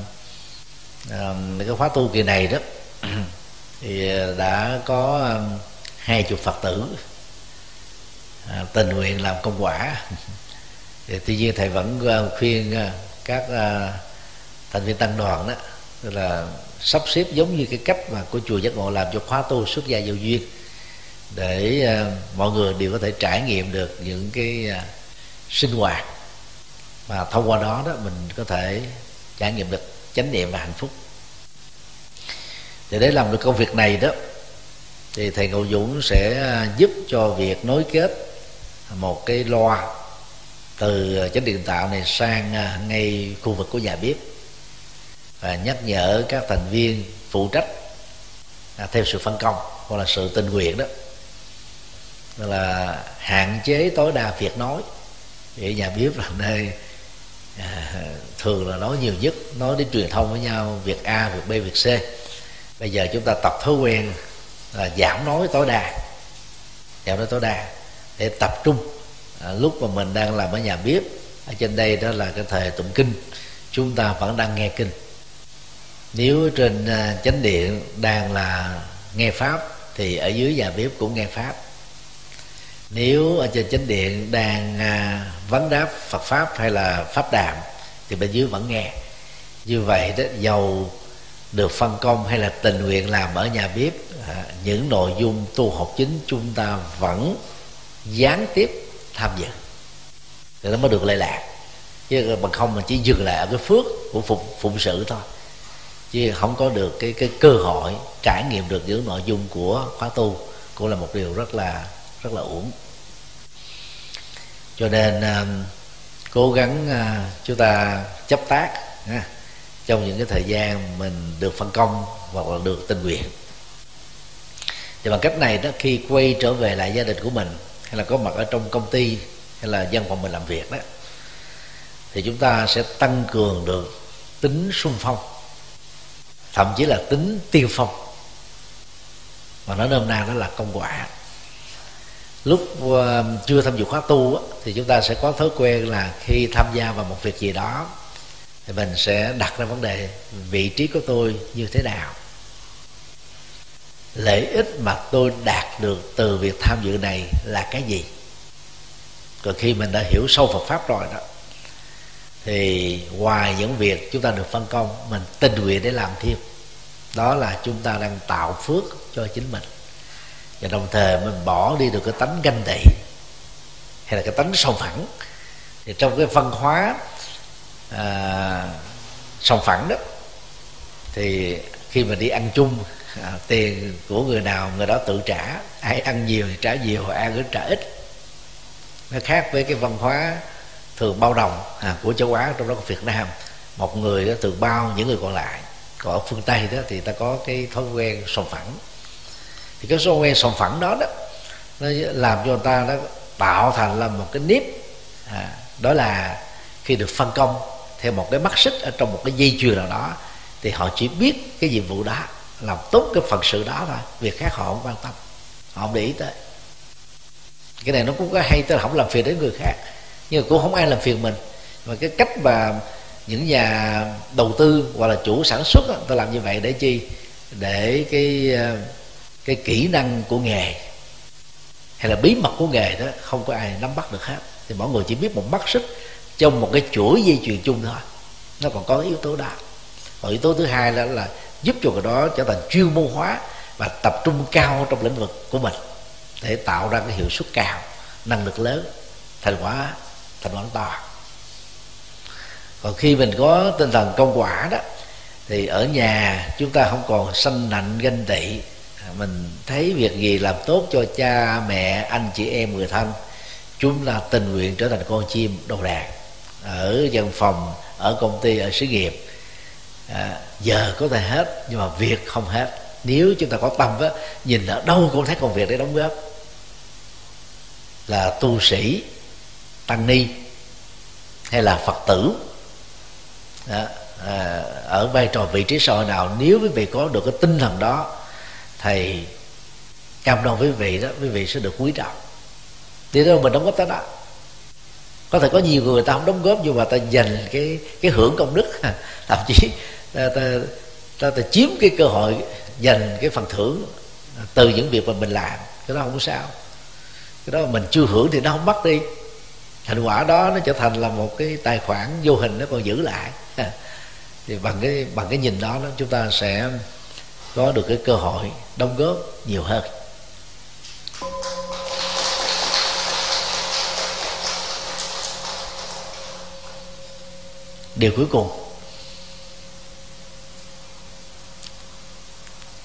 cái khóa tu kỳ này đó thì đã có 20 Phật tử tình nguyện làm công quả. Thì tuy nhiên thầy vẫn khuyên các thành viên tăng đoàn đó, tức là sắp xếp giống như cái cách mà của chùa Giác Ngộ làm cho khóa tu xuất gia Diệu Duyên, để mọi người đều có thể trải nghiệm được những cái sinh hoạt mà thông qua đó đó mình có thể trải nghiệm được chánh niệm và hạnh phúc. Thì để làm được công việc này đó, thì thầy Ngộ Dũng sẽ giúp cho việc nối kết một cái loa từ chánh điện tạo này sang ngay khu vực của nhà bếp, và nhắc nhở các thành viên phụ trách theo sự phân công hoặc là sự tình nguyện đó, là hạn chế tối đa việc nói. Vì nhà bếp là nơi thường là nói nhiều nhất, nói đến truyền thông với nhau, việc A, việc B, việc C. Bây giờ chúng ta tập thói quen là giảm nói tối đa để tập trung. Lúc mà mình đang làm ở nhà bếp, ở trên đây đó là cái thời tụng kinh, chúng ta vẫn đang nghe kinh. Nếu trên chánh điện đang là nghe pháp, thì ở dưới nhà bếp cũng nghe pháp. Nếu ở trên chánh điện đang vấn đáp Phật pháp hay là pháp đàm, thì bên dưới vẫn nghe. Như vậy đó, dầu được phân công hay là tình nguyện làm ở nhà bếp, những nội dung tu học chính chúng ta vẫn gián tiếp tham dự, thì nó mới được lệ lạc. Chứ bằng không mình chỉ dừng lại ở cái phước của phụng sự thôi, chứ không có được cái cơ hội trải nghiệm được những nội dung của khóa tu, cũng là một điều rất là uổng. Cho nên cố gắng chúng ta chấp tác trong những cái thời gian mình được phân công hoặc là được tình nguyện. Thì bằng cách này đó, khi quay trở về lại gia đình của mình, hay là có mặt ở trong công ty hay là văn phòng mình làm việc đó, thì chúng ta sẽ tăng cường được tính xung phong, thậm chí là tính tiên phong, mà nói nôm na đó là công quả. Lúc chưa tham dự khóa tu thì chúng ta sẽ có thói quen là khi tham gia vào một việc gì đó thì mình sẽ đặt ra vấn đề vị trí của tôi như thế nào, lợi ích mà tôi đạt được từ việc tham dự này là cái gì. Rồi khi mình đã hiểu sâu Phật pháp rồi đó, thì ngoài những việc chúng ta được phân công, mình tình nguyện để làm thêm. Đó là chúng ta đang tạo phước cho chính mình, và đồng thời mình bỏ đi được cái tánh ganh tị hay là cái tánh sòng phẳng. Thì trong cái văn hóa sòng phẳng đó, thì khi mà đi ăn chung, tiền của người nào người đó tự trả, ai ăn nhiều thì trả nhiều, ai cứ trả ít. Nó khác với cái văn hóa thường bao đồng của châu Á, trong đó có Việt Nam, một người đó tự bao những người còn lại. Còn ở phương Tây đó thì ta có cái thói quen sòng phẳng. Thì cái thói quen sòng phẳng đó nó làm cho người ta nó tạo thành là một cái nếp, đó là khi được phân công theo một cái mắt xích ở trong một cái dây chuyền nào đó, thì họ chỉ biết cái nhiệm vụ đó, làm tốt cái phận sự đó thôi, việc khác họ không quan tâm, họ không để ý tới. Cái này nó cũng có hay, tức là không làm phiền đến người khác, nhưng mà cũng không ai làm phiền mình. Mà cái cách mà những nhà đầu tư hoặc là chủ sản xuất đó, ta làm như vậy để chi? Để cái kỹ năng của nghề hay là bí mật của nghề đó không có ai nắm bắt được hết, thì mọi người chỉ biết một mắt xích trong một cái chuỗi dây chuyền chung thôi. Nó còn có yếu tố đó. Và yếu tố thứ hai là giúp cho người đó trở thành chuyên môn hóa và tập trung cao trong lĩnh vực của mình, để tạo ra cái hiệu suất cao, năng lực lớn, thành quả to. Còn khi mình có tinh thần công quả đó, thì ở nhà chúng ta không còn sanh nạnh ganh tị. Mình thấy việc gì làm tốt cho cha mẹ, anh chị em, người thân, chúng ta tình nguyện trở thành con chim đầu đàn. Ở văn phòng, ở công ty, ở xí nghiệp, giờ có thể hết nhưng mà việc không hết. Nếu chúng ta có tâm đó, nhìn ở đâu cũng thấy công việc để đóng góp. Là tu sĩ, tăng ni hay là Phật tử đó, ở vai trò vị trí xã hội nào, nếu quý vị có được cái tinh thần đó, thầy cam đoan với quý vị đó, quý vị sẽ được quý trọng. Thì đó mình đóng góp tới đó. Có thể có nhiều người ta không đóng góp, nhưng mà ta dành cái hưởng công đức, thậm chí ta chiếm cái cơ hội dành cái phần thưởng từ những việc mà mình làm. Cái đó không có sao. Cái đó mình chưa hưởng thì nó không mất đi, thành quả đó nó trở thành là một cái tài khoản vô hình, nó còn giữ lại. Thì bằng cái nhìn đó, chúng ta sẽ có được cái cơ hội đóng góp nhiều hơn. Điều cuối cùng,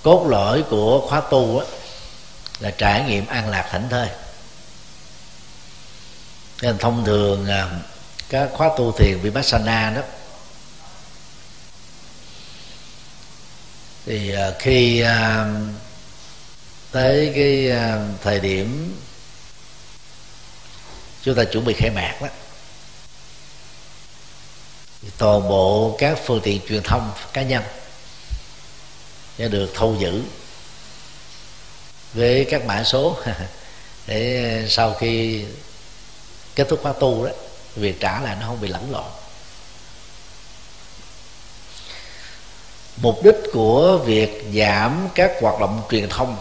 cốt lõi của khóa tu á, là trải nghiệm an lạc thảnh thơi. Nên thông thường các khóa tu thiền Vipassana đó, thì khi tới cái thời điểm chúng ta chuẩn bị khai mạc đó, thì toàn bộ các phương tiện truyền thông cá nhân sẽ được thâu giữ với các mã số để sau khi kết thúc khóa tu đó, việc trả lại nó không bị lẫn lộn. Mục đích của việc giảm các hoạt động truyền thông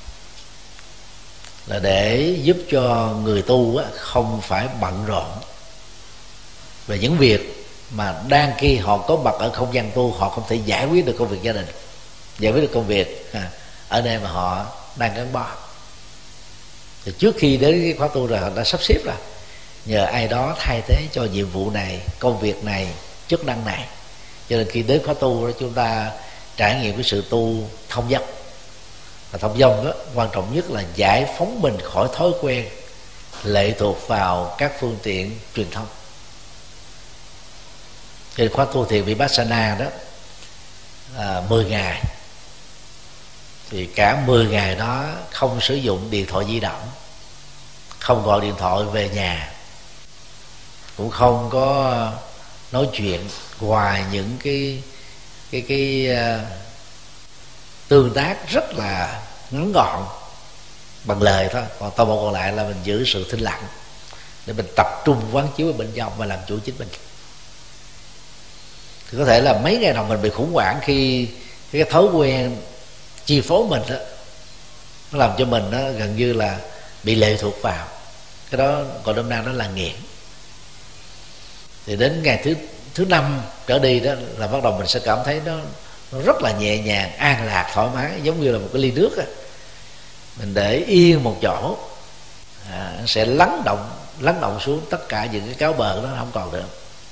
là để giúp cho người tu không phải bận rộn về những việc mà đang khi họ có mặt ở không gian tu, họ không thể giải quyết được công việc gia đình, giải quyết được công việc ở nơi mà họ đang gắn bó. Thì trước khi đến cái khóa tu rồi họ đã sắp xếp rồi, nhờ ai đó thay thế cho nhiệm vụ này, công việc này, chức năng này. Cho nên khi đến khóa tu đó, chúng ta trải nghiệm cái sự tu thông dong. Và thông dong đó, quan trọng nhất là giải phóng mình khỏi thói quen lệ thuộc vào các phương tiện truyền thông. Trên khóa tu thiền Vipassana đó 10 ngày, thì cả 10 ngày đó không sử dụng điện thoại di động, không gọi điện thoại về nhà, cũng không có nói chuyện ngoài những cái tương tác rất là ngắn gọn bằng lời thôi. Còn toàn bộ còn lại là mình giữ sự thinh lặng để mình tập trung quán chiếu ở bên trong và làm chủ chính mình. Thì có thể là mấy ngày đầu mình bị khủng hoảng khi cái thói quen chi phối mình đó, nó làm cho mình đó gần như là bị lệ thuộc vào cái đó, còn đâm ra đó là nghiện. Thì đến ngày thứ 5 trở đi đó là bắt đầu mình sẽ cảm thấy nó rất là nhẹ nhàng, an lạc, thoải mái, giống như là một cái ly nước á. Mình để yên một chỗ, nó sẽ lắng động xuống tất cả những cái cáo bờ đó không còn nữa.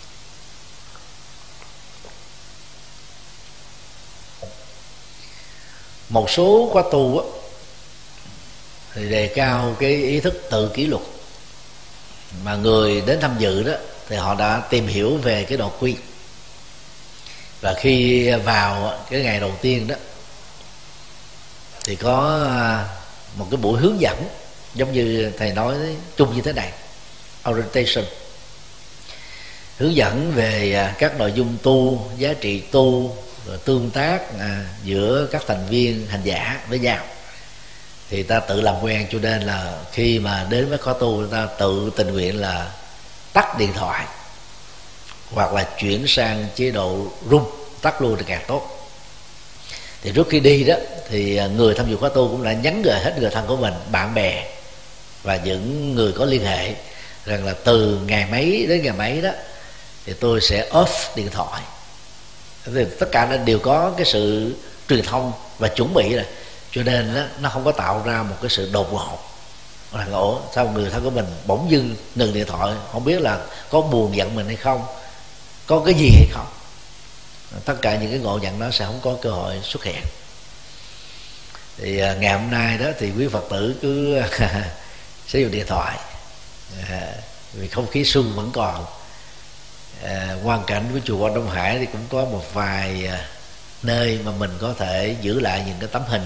Một số khóa tu á, thì đề cao cái ý thức tự kỷ luật, mà người đến tham dự đó thì họ đã tìm hiểu về cái độ quy. Và khi vào cái ngày đầu tiên đó thì có một cái buổi hướng dẫn, giống như thầy nói chung như thế này, orientation, hướng dẫn về các nội dung tu, giá trị tu, rồi tương tác giữa các thành viên hành giả với nhau. Thì ta tự làm quen, cho nên là khi mà đến với khóa tu, ta tự tình nguyện là tắt điện thoại hoặc là chuyển sang chế độ rung, tắt luôn thì càng tốt. Thì trước khi đi đó thì người tham dự khóa tu cũng đã nhắn gửi hết người thân của mình, bạn bè và những người có liên hệ rằng là từ ngày mấy đến ngày mấy đó thì tôi sẽ off điện thoại. Thì tất cả đều có cái sự truyền thông và chuẩn bị rồi, cho nên đó, nó không có tạo ra một cái sự đột ngột là ủa sao người thân của mình bỗng dưng ngừng điện thoại, không biết là có buồn giận mình hay không, có cái gì hay không. Tất cả những cái ngộ nhận đó sẽ không có cơ hội xuất hiện. Thì ngày hôm nay đó thì quý Phật tử cứ sử dụng điện thoại, vì không khí xuân vẫn còn. Hoàn cảnh của chùa Quang Đông Hải thì cũng có một vài nơi mà mình có thể giữ lại những cái tấm hình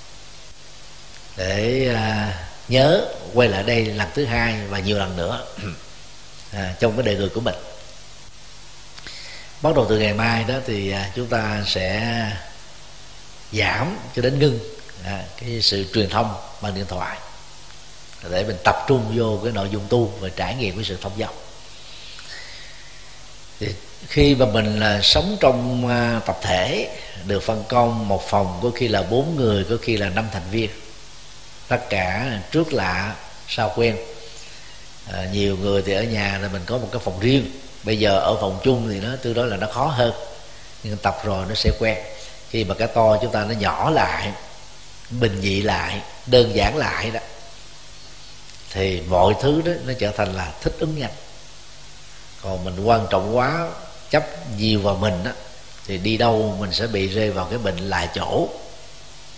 để nhớ quay lại đây lần thứ 2 và nhiều lần nữa trong cái đời người của mình. Bắt đầu từ ngày mai đó thì chúng ta sẽ giảm cho đến ngưng cái sự truyền thông bằng điện thoại để mình tập trung vô cái nội dung tu và trải nghiệm cái sự thông dong. Thì khi mà mình sống trong tập thể, được phân công một phòng có khi là 4 người, có khi là 5 thành viên, tất cả trước lạ sau quen. Nhiều người thì ở nhà là mình có một cái phòng riêng, bây giờ ở phòng chung thì nó tương đối là nó khó hơn, nhưng tập rồi nó sẽ quen. Khi mà cái to chúng ta nó nhỏ lại, bình dị lại, đơn giản lại đó, thì mọi thứ đó nó trở thành là thích ứng nhanh. Còn mình quan trọng quá, chấp nhiều vào mình đó, thì đi đâu mình sẽ bị rơi vào cái bệnh lại chỗ.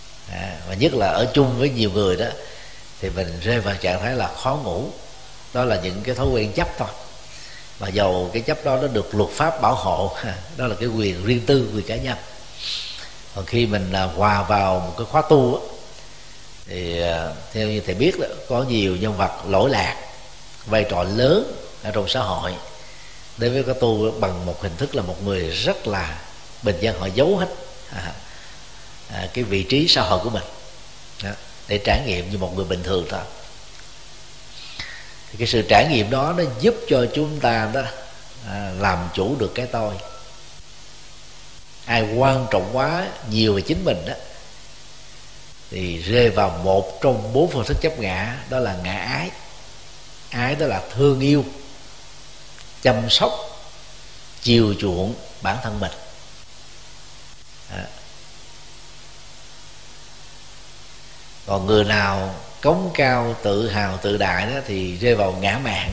và nhất là ở chung với nhiều người đó thì mình rơi vào trạng thái là khó ngủ. Đó là những cái thói quen chấp thôi, mà dầu cái chấp đó nó được luật pháp bảo hộ, đó là cái quyền riêng tư, quyền cá nhân. Còn khi mình hòa vào một cái khóa tu á, thì theo như thầy biết đó, có nhiều nhân vật lỗi lạc, vai trò lớn ở trong xã hội. Đối với cái tu bằng một hình thức là một người rất là bình dân, họ giấu hết cái vị trí xã hội của mình đó, để trải nghiệm như một người bình thường thôi. Thì cái sự trải nghiệm đó nó giúp cho chúng ta đó làm chủ được cái tôi. Ai quan trọng quá nhiều về chính mình đó thì rơi vào một trong 4 phương thức chấp ngã, đó là ngã ái. Ái đó là thương yêu, chăm sóc, chiều chuộng bản thân mình. Còn người nào cống cao, tự hào, tự đại đó thì rơi vào ngã mạn.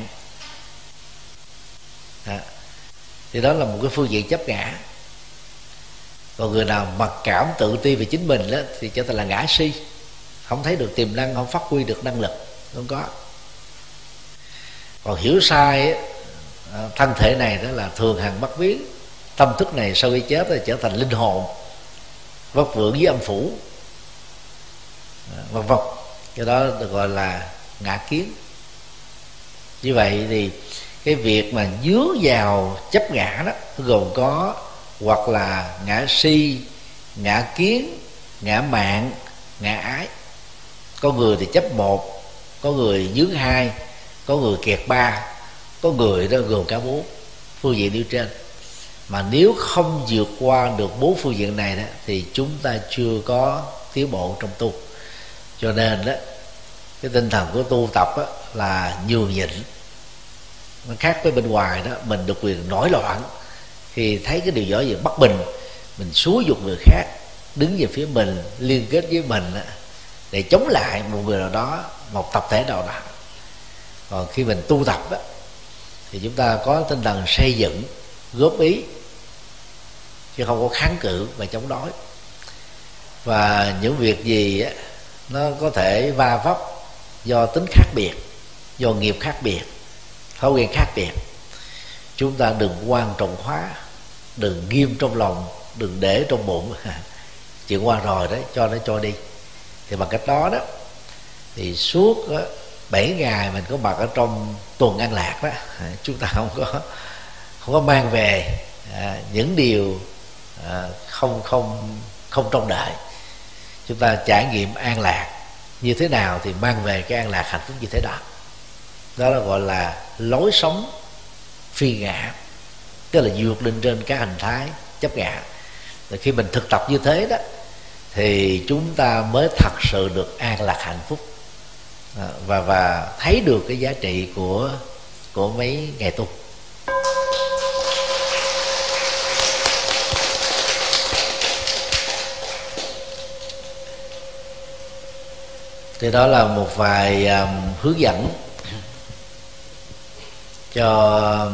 Thì đó là một cái phương diện chấp ngã. Còn người nào mặc cảm, tự ti về chính mình đó thì trở thành là ngã si, không thấy được tiềm năng, không phát huy được năng lực, không có. Còn hiểu sai á, thân thể này đó là thường hằng bất biến, tâm thức này sau khi chết thì trở thành linh hồn vất vưởng với âm phủ, vân vân. Cái đó được gọi là ngã kiến. Như vậy thì cái việc mà dướng vào chấp ngã đó gồm có hoặc là ngã si, ngã kiến, ngã mạn, ngã ái. Có người thì chấp 1, có người dướng 2, có người kẹt 3, có người đó gồm cả 4 phương diện nêu trên. Mà nếu không vượt qua được 4 phương diện này đó thì chúng ta chưa có tiến bộ trong tu. Cho nên đó, cái tinh thần của tu tập đó là nhường nhịn. Nó khác với bên ngoài đó, mình được quyền nổi loạn khi thấy cái điều gì bất bình, mình xúi giục người khác đứng về phía mình, liên kết với mình để chống lại một người nào đó, một tập thể nào đó. Còn khi mình tu tập đó, thì chúng ta có tinh thần xây dựng, góp ý, chứ không có kháng cự và chống đối. Và những việc gì á, nó có thể va vấp do tính khác biệt, do nghiệp khác biệt, thói quen khác biệt, chúng ta đừng quan trọng hóa, đừng ghim trong lòng, đừng để trong bụng. Chuyện qua rồi đấy, cho nó trôi đi. Thì bằng cách đó đó thì suốt 7 ngày mình có mặt ở trong tuần an lạc đó, chúng ta không có mang về những điều không trông đợi. Chúng ta trải nghiệm an lạc như thế nào thì mang về cái an lạc hạnh phúc như thế đó. Đó là gọi là lối sống phi ngã, tức là vượt lên trên các hình thái chấp ngã. Rồi khi mình thực tập như thế đó thì chúng ta mới thật sự được an lạc hạnh phúc và thấy được cái giá trị của mấy ngày tu. Thì đó là một vài hướng dẫn cho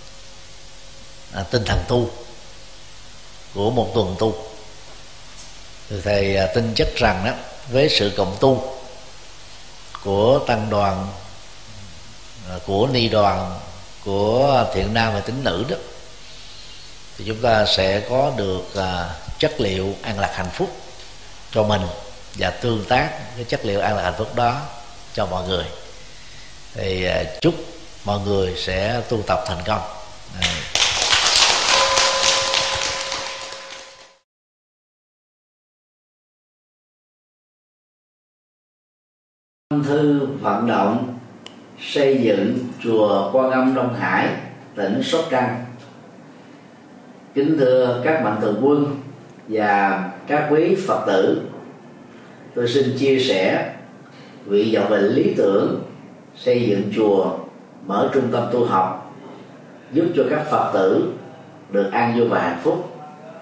tinh thần tu của một tuần tu. Thì thầy tin chắc rằng đó, với sự cộng tu của tăng đoàn, của ni đoàn, của thiện nam và tín nữ đó, thì chúng ta sẽ có được chất liệu an lạc hạnh phúc cho mình và tương tác cái chất liệu an lạc hạnh phúc đó cho mọi người. Thì chúc mọi người sẽ tu tập thành công. Thư vận động xây dựng chùa Quan Âm Đông Hải, tỉnh Sóc Trăng. Kính thưa các mạnh thường quân và các quý Phật tử, tôi xin chia sẻ nguyện vọng về lý tưởng xây dựng chùa, mở trung tâm tu học, giúp cho các Phật tử được an vui và hạnh phúc.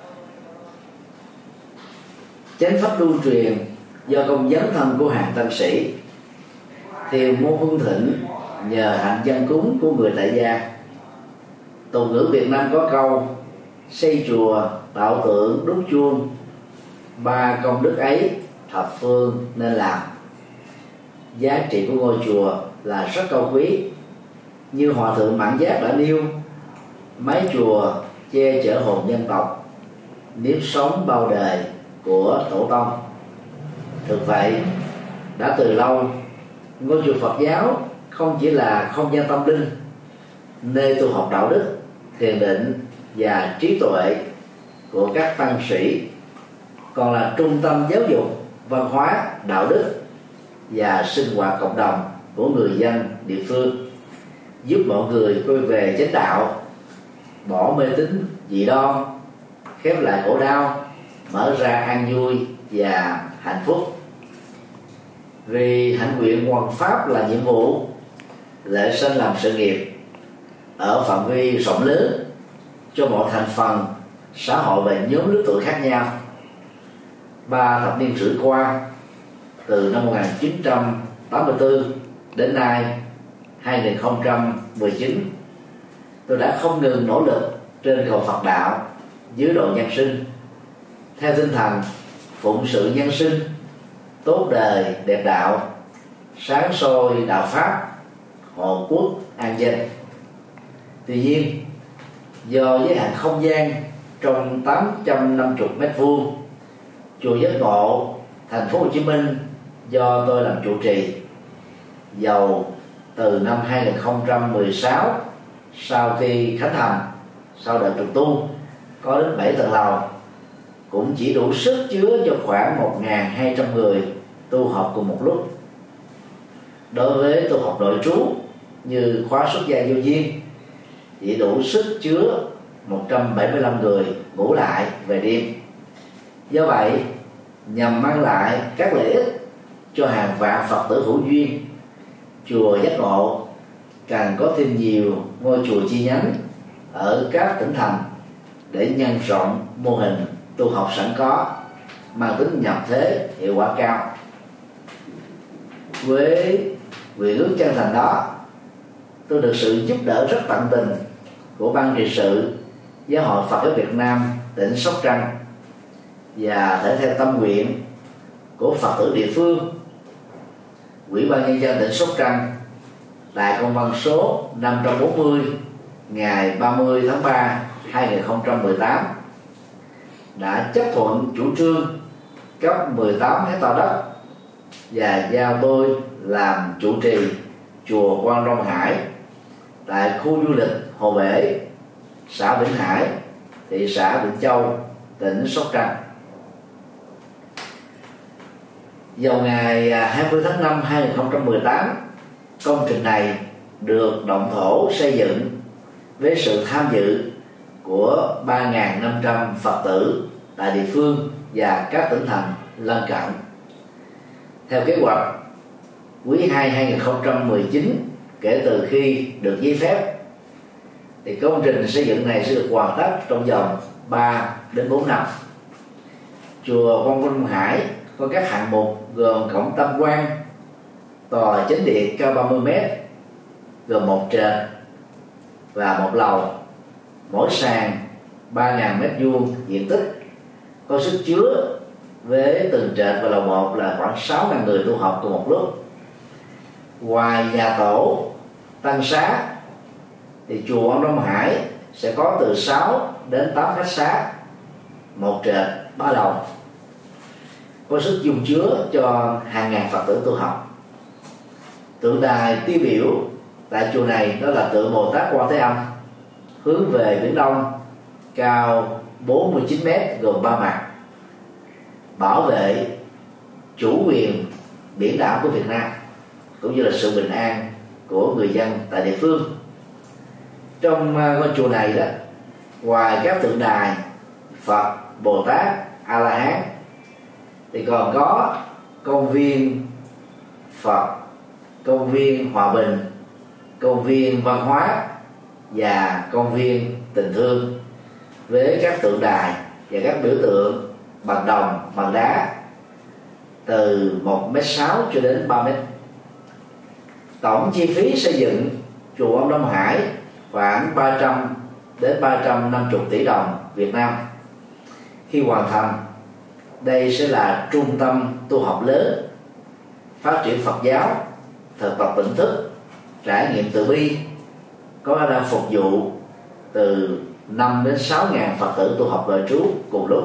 Chánh pháp lưu truyền do công dấn thân của hàng tăng sĩ, thiền môn hưng thịnh nhờ hạnh dân cúng của người tại gia. Tục ngữ Việt Nam có câu: xây chùa, tạo tượng, đúc chuông, 3 công đức ấy thập phương nên làm. Giá trị của ngôi chùa là rất cao quý. Như Hòa thượng Mãn Giác đã nêu, mái chùa che chở hồn dân tộc, nếp sống bao đời của tổ tông. Thực vậy, đã từ lâu, ngôi chùa Phật giáo không chỉ là không gian tâm linh, nơi tu học đạo đức, thiền định và trí tuệ của các tăng sĩ, còn là trung tâm giáo dục, văn hóa, đạo đức và sinh hoạt cộng đồng của người dân địa phương, giúp mọi người quay về chánh đạo, bỏ mê tín dị đoan, khép lại khổ đau, mở ra an vui và hạnh phúc. Vì hạnh nguyện hoằng pháp là nhiệm vụ, lễ sinh làm sự nghiệp ở phạm vi rộng lớn cho mọi thành phần xã hội và nhóm lứa tuổi khác nhau. 3 thập niên rưỡi qua, từ năm 1984 đến nay 2019, tôi đã không ngừng nỗ lực trên cầu Phật đạo dưới độ nhân sinh, theo tinh thần phụng sự nhân sinh, tốt đời đẹp đạo, sáng soi đạo pháp, hộ quốc an dân. Tuy nhiên, do giới hạn không gian trong 850 m², chùa Giác Ngộ, thành phố Hồ Chí Minh do tôi làm trụ trì, dầu từ năm 2016 sau khi khánh thành, sau đợt trùng tu có đến 7 tầng lầu, cũng chỉ đủ sức chứa cho khoảng 1.200 người tu học cùng một lúc. Đối với tu học nội trú như khóa xuất gia vô duyên, chỉ đủ sức chứa 175 người ngủ lại về đêm. Do vậy, nhằm mang lại các lợi ích cho hàng vạn Phật tử hữu duyên, chùa Giác Ngộ càng có thêm nhiều ngôi chùa chi nhánh ở các tỉnh thành để nhân rộng mô hình tu học sẵn có, mang tính nhập thế, hiệu quả cao. Với nguyện ước chân thành đó, tôi được sự giúp đỡ rất tận tình của ban trị sự Giáo hội Phật giáo Việt Nam tỉnh Sóc Trăng, và thể theo tâm nguyện của Phật tử địa phương, Ủy ban nhân dân tỉnh Sóc Trăng tại công văn số 540 ngày 30 tháng 3 2018 đã chấp thuận chủ trương cấp 18 hectare đất và giao tôi làm trụ trì chùa Quan Long Hải tại khu du lịch Hồ Bể, xã Vĩnh Hải, thị xã Vĩnh Châu, tỉnh Sóc Trăng. Vào ngày 20 tháng 5 2018, công trình này được động thổ xây dựng với sự tham dự của 3.500 Phật tử tại địa phương và các tỉnh thành lân cận. Theo kế hoạch, quý 2 2019, kể từ khi được giấy phép, thì công trình xây dựng này sẽ được hoàn tất trong vòng 3 đến 4 năm. Chùa Quan Long Hải có các hạng mục gồm cổng tam quan, tòa chánh điện cao 30 m, gồm một trệt và một lầu, mỗi sàn 3.000 m² diện tích, có sức chứa với từng trệt và lầu 1 là khoảng 6.000 người tu học cùng một lúc. Ngoài nhà tổ, tăng xá, thì chùa Quan Long Hải sẽ có từ 6 đến 8 khách xá, một trệt 3 lầu, có sức dung chứa cho hàng ngàn Phật tử tu học. Tượng đài tiêu biểu tại chùa này đó là tượng Bồ Tát Quan Thế Âm, hướng về biển đông, cao 49 m, gồm 3 mặt, bảo vệ chủ quyền biển đảo của Việt Nam cũng như là sự bình an của người dân tại địa phương. Trong ngôi chùa này đó, ngoài các tượng đài Phật, Bồ Tát, A La Hán, thì còn có công viên Phật, công viên hòa bình, công viên văn hóa và công viên tình thương, với các tượng đài và các biểu tượng bằng đồng, bằng đá từ 1,6 m cho đến 3 m. Tổng chi phí xây dựng chùa Quan Long Hải khoảng 300 đến 350 tỷ đồng Việt Nam. Khi hoàn thành đây sẽ là trung tâm tu học lớn, phát triển Phật giáo, thực tập tỉnh thức, trải nghiệm từ bi, có khả năng phục vụ từ 5 đến 6.000 Phật tử tu học đời trú cùng lúc.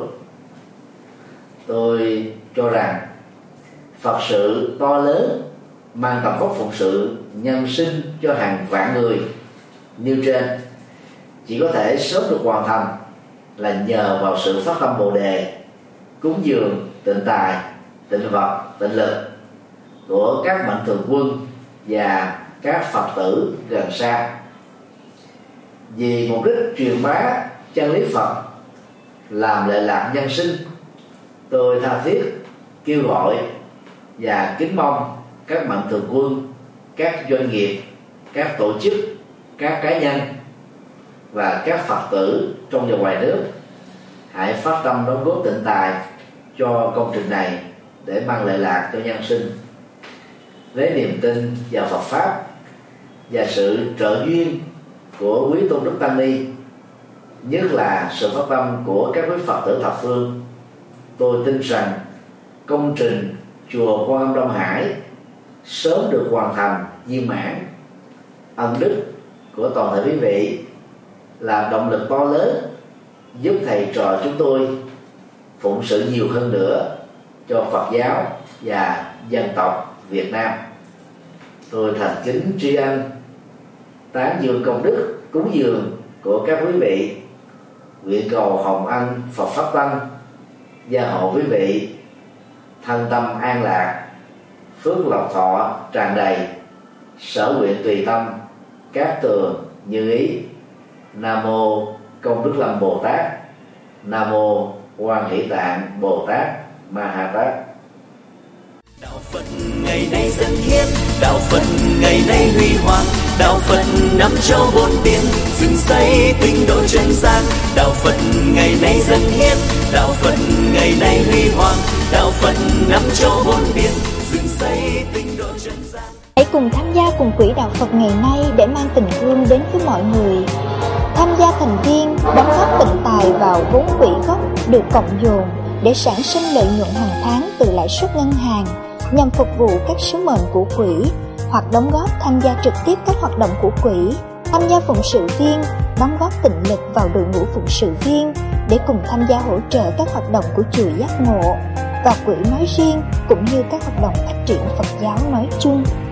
Tôi cho rằng Phật sự to lớn mang tầm vóc phụng sự nhân sinh cho hàng vạn người nêu trên chỉ có thể sớm được hoàn thành là nhờ vào sự phát tâm Bồ đề, cúng dường tịnh tài, tịnh vật, tịnh lực của các mạnh thường quân và các Phật tử gần xa. Vì mục đích truyền bá chân lý Phật, làm lệ lạc nhân sinh, tôi tha thiết kêu gọi và kính mong các mạnh thường quân, các doanh nghiệp, các tổ chức, các cá nhân và các Phật tử trong và ngoài nước hãy phát tâm đóng góp tịnh tài cho công trình này để mang lệ lạc cho nhân sinh. Với niềm tin vào Phật pháp và sự trợ duyên của quý tôn đức tăng ni, nhất là sự phát tâm của các quý Phật tử thập phương, tôi tin rằng công trình chùa Quan Âm Đông Hải sớm được hoàn thành viên mãn. Ân đức của toàn thể quý vị là động lực to lớn giúp thầy trò chúng tôi phụng sự nhiều hơn nữa cho Phật giáo và dân tộc Việt Nam. Tôi thành kính tri ân, tán dương công đức cúng dường của các quý vị, nguyện cầu hồng ân Phật pháp tăng gia hộ quý vị thân tâm an lạc, phước lộc thọ tràn đầy, sở nguyện tùy tâm, cát tường như ý. Nam mô Công Đức Lâm Bồ Tát. Nam mô Quan Hỷ Tạng Bồ Tát Ma Ha Tát. Đạo Phật ngày nay dân hiến, đạo Phật ngày nay huy hoàng, đạo Phật năm châu bốn biển, dựng xây tinh độ chân gian. Đạo Phật ngày nay dân hiến, đạo Phật ngày nay huy hoàng, đạo Phật năm châu bốn biển, dựng xây tinh độ chân gian. Hãy cùng tham gia cùng quỹ đạo Phật ngày nay để mang tình thương đến với mọi người. Tham gia thành viên, đóng góp tịnh tài vào vốn quỹ gốc được cộng dồn để sản sinh lợi nhuận hàng tháng từ lãi suất ngân hàng nhằm phục vụ các sứ mệnh của quỹ, hoặc đóng góp tham gia trực tiếp các hoạt động của quỹ, tham gia phụng sự viên, đóng góp tịnh lực vào đội ngũ phụng sự viên để cùng tham gia hỗ trợ các hoạt động của chùa Giác Ngộ và quỹ nói riêng, cũng như các hoạt động phát triển Phật giáo nói chung.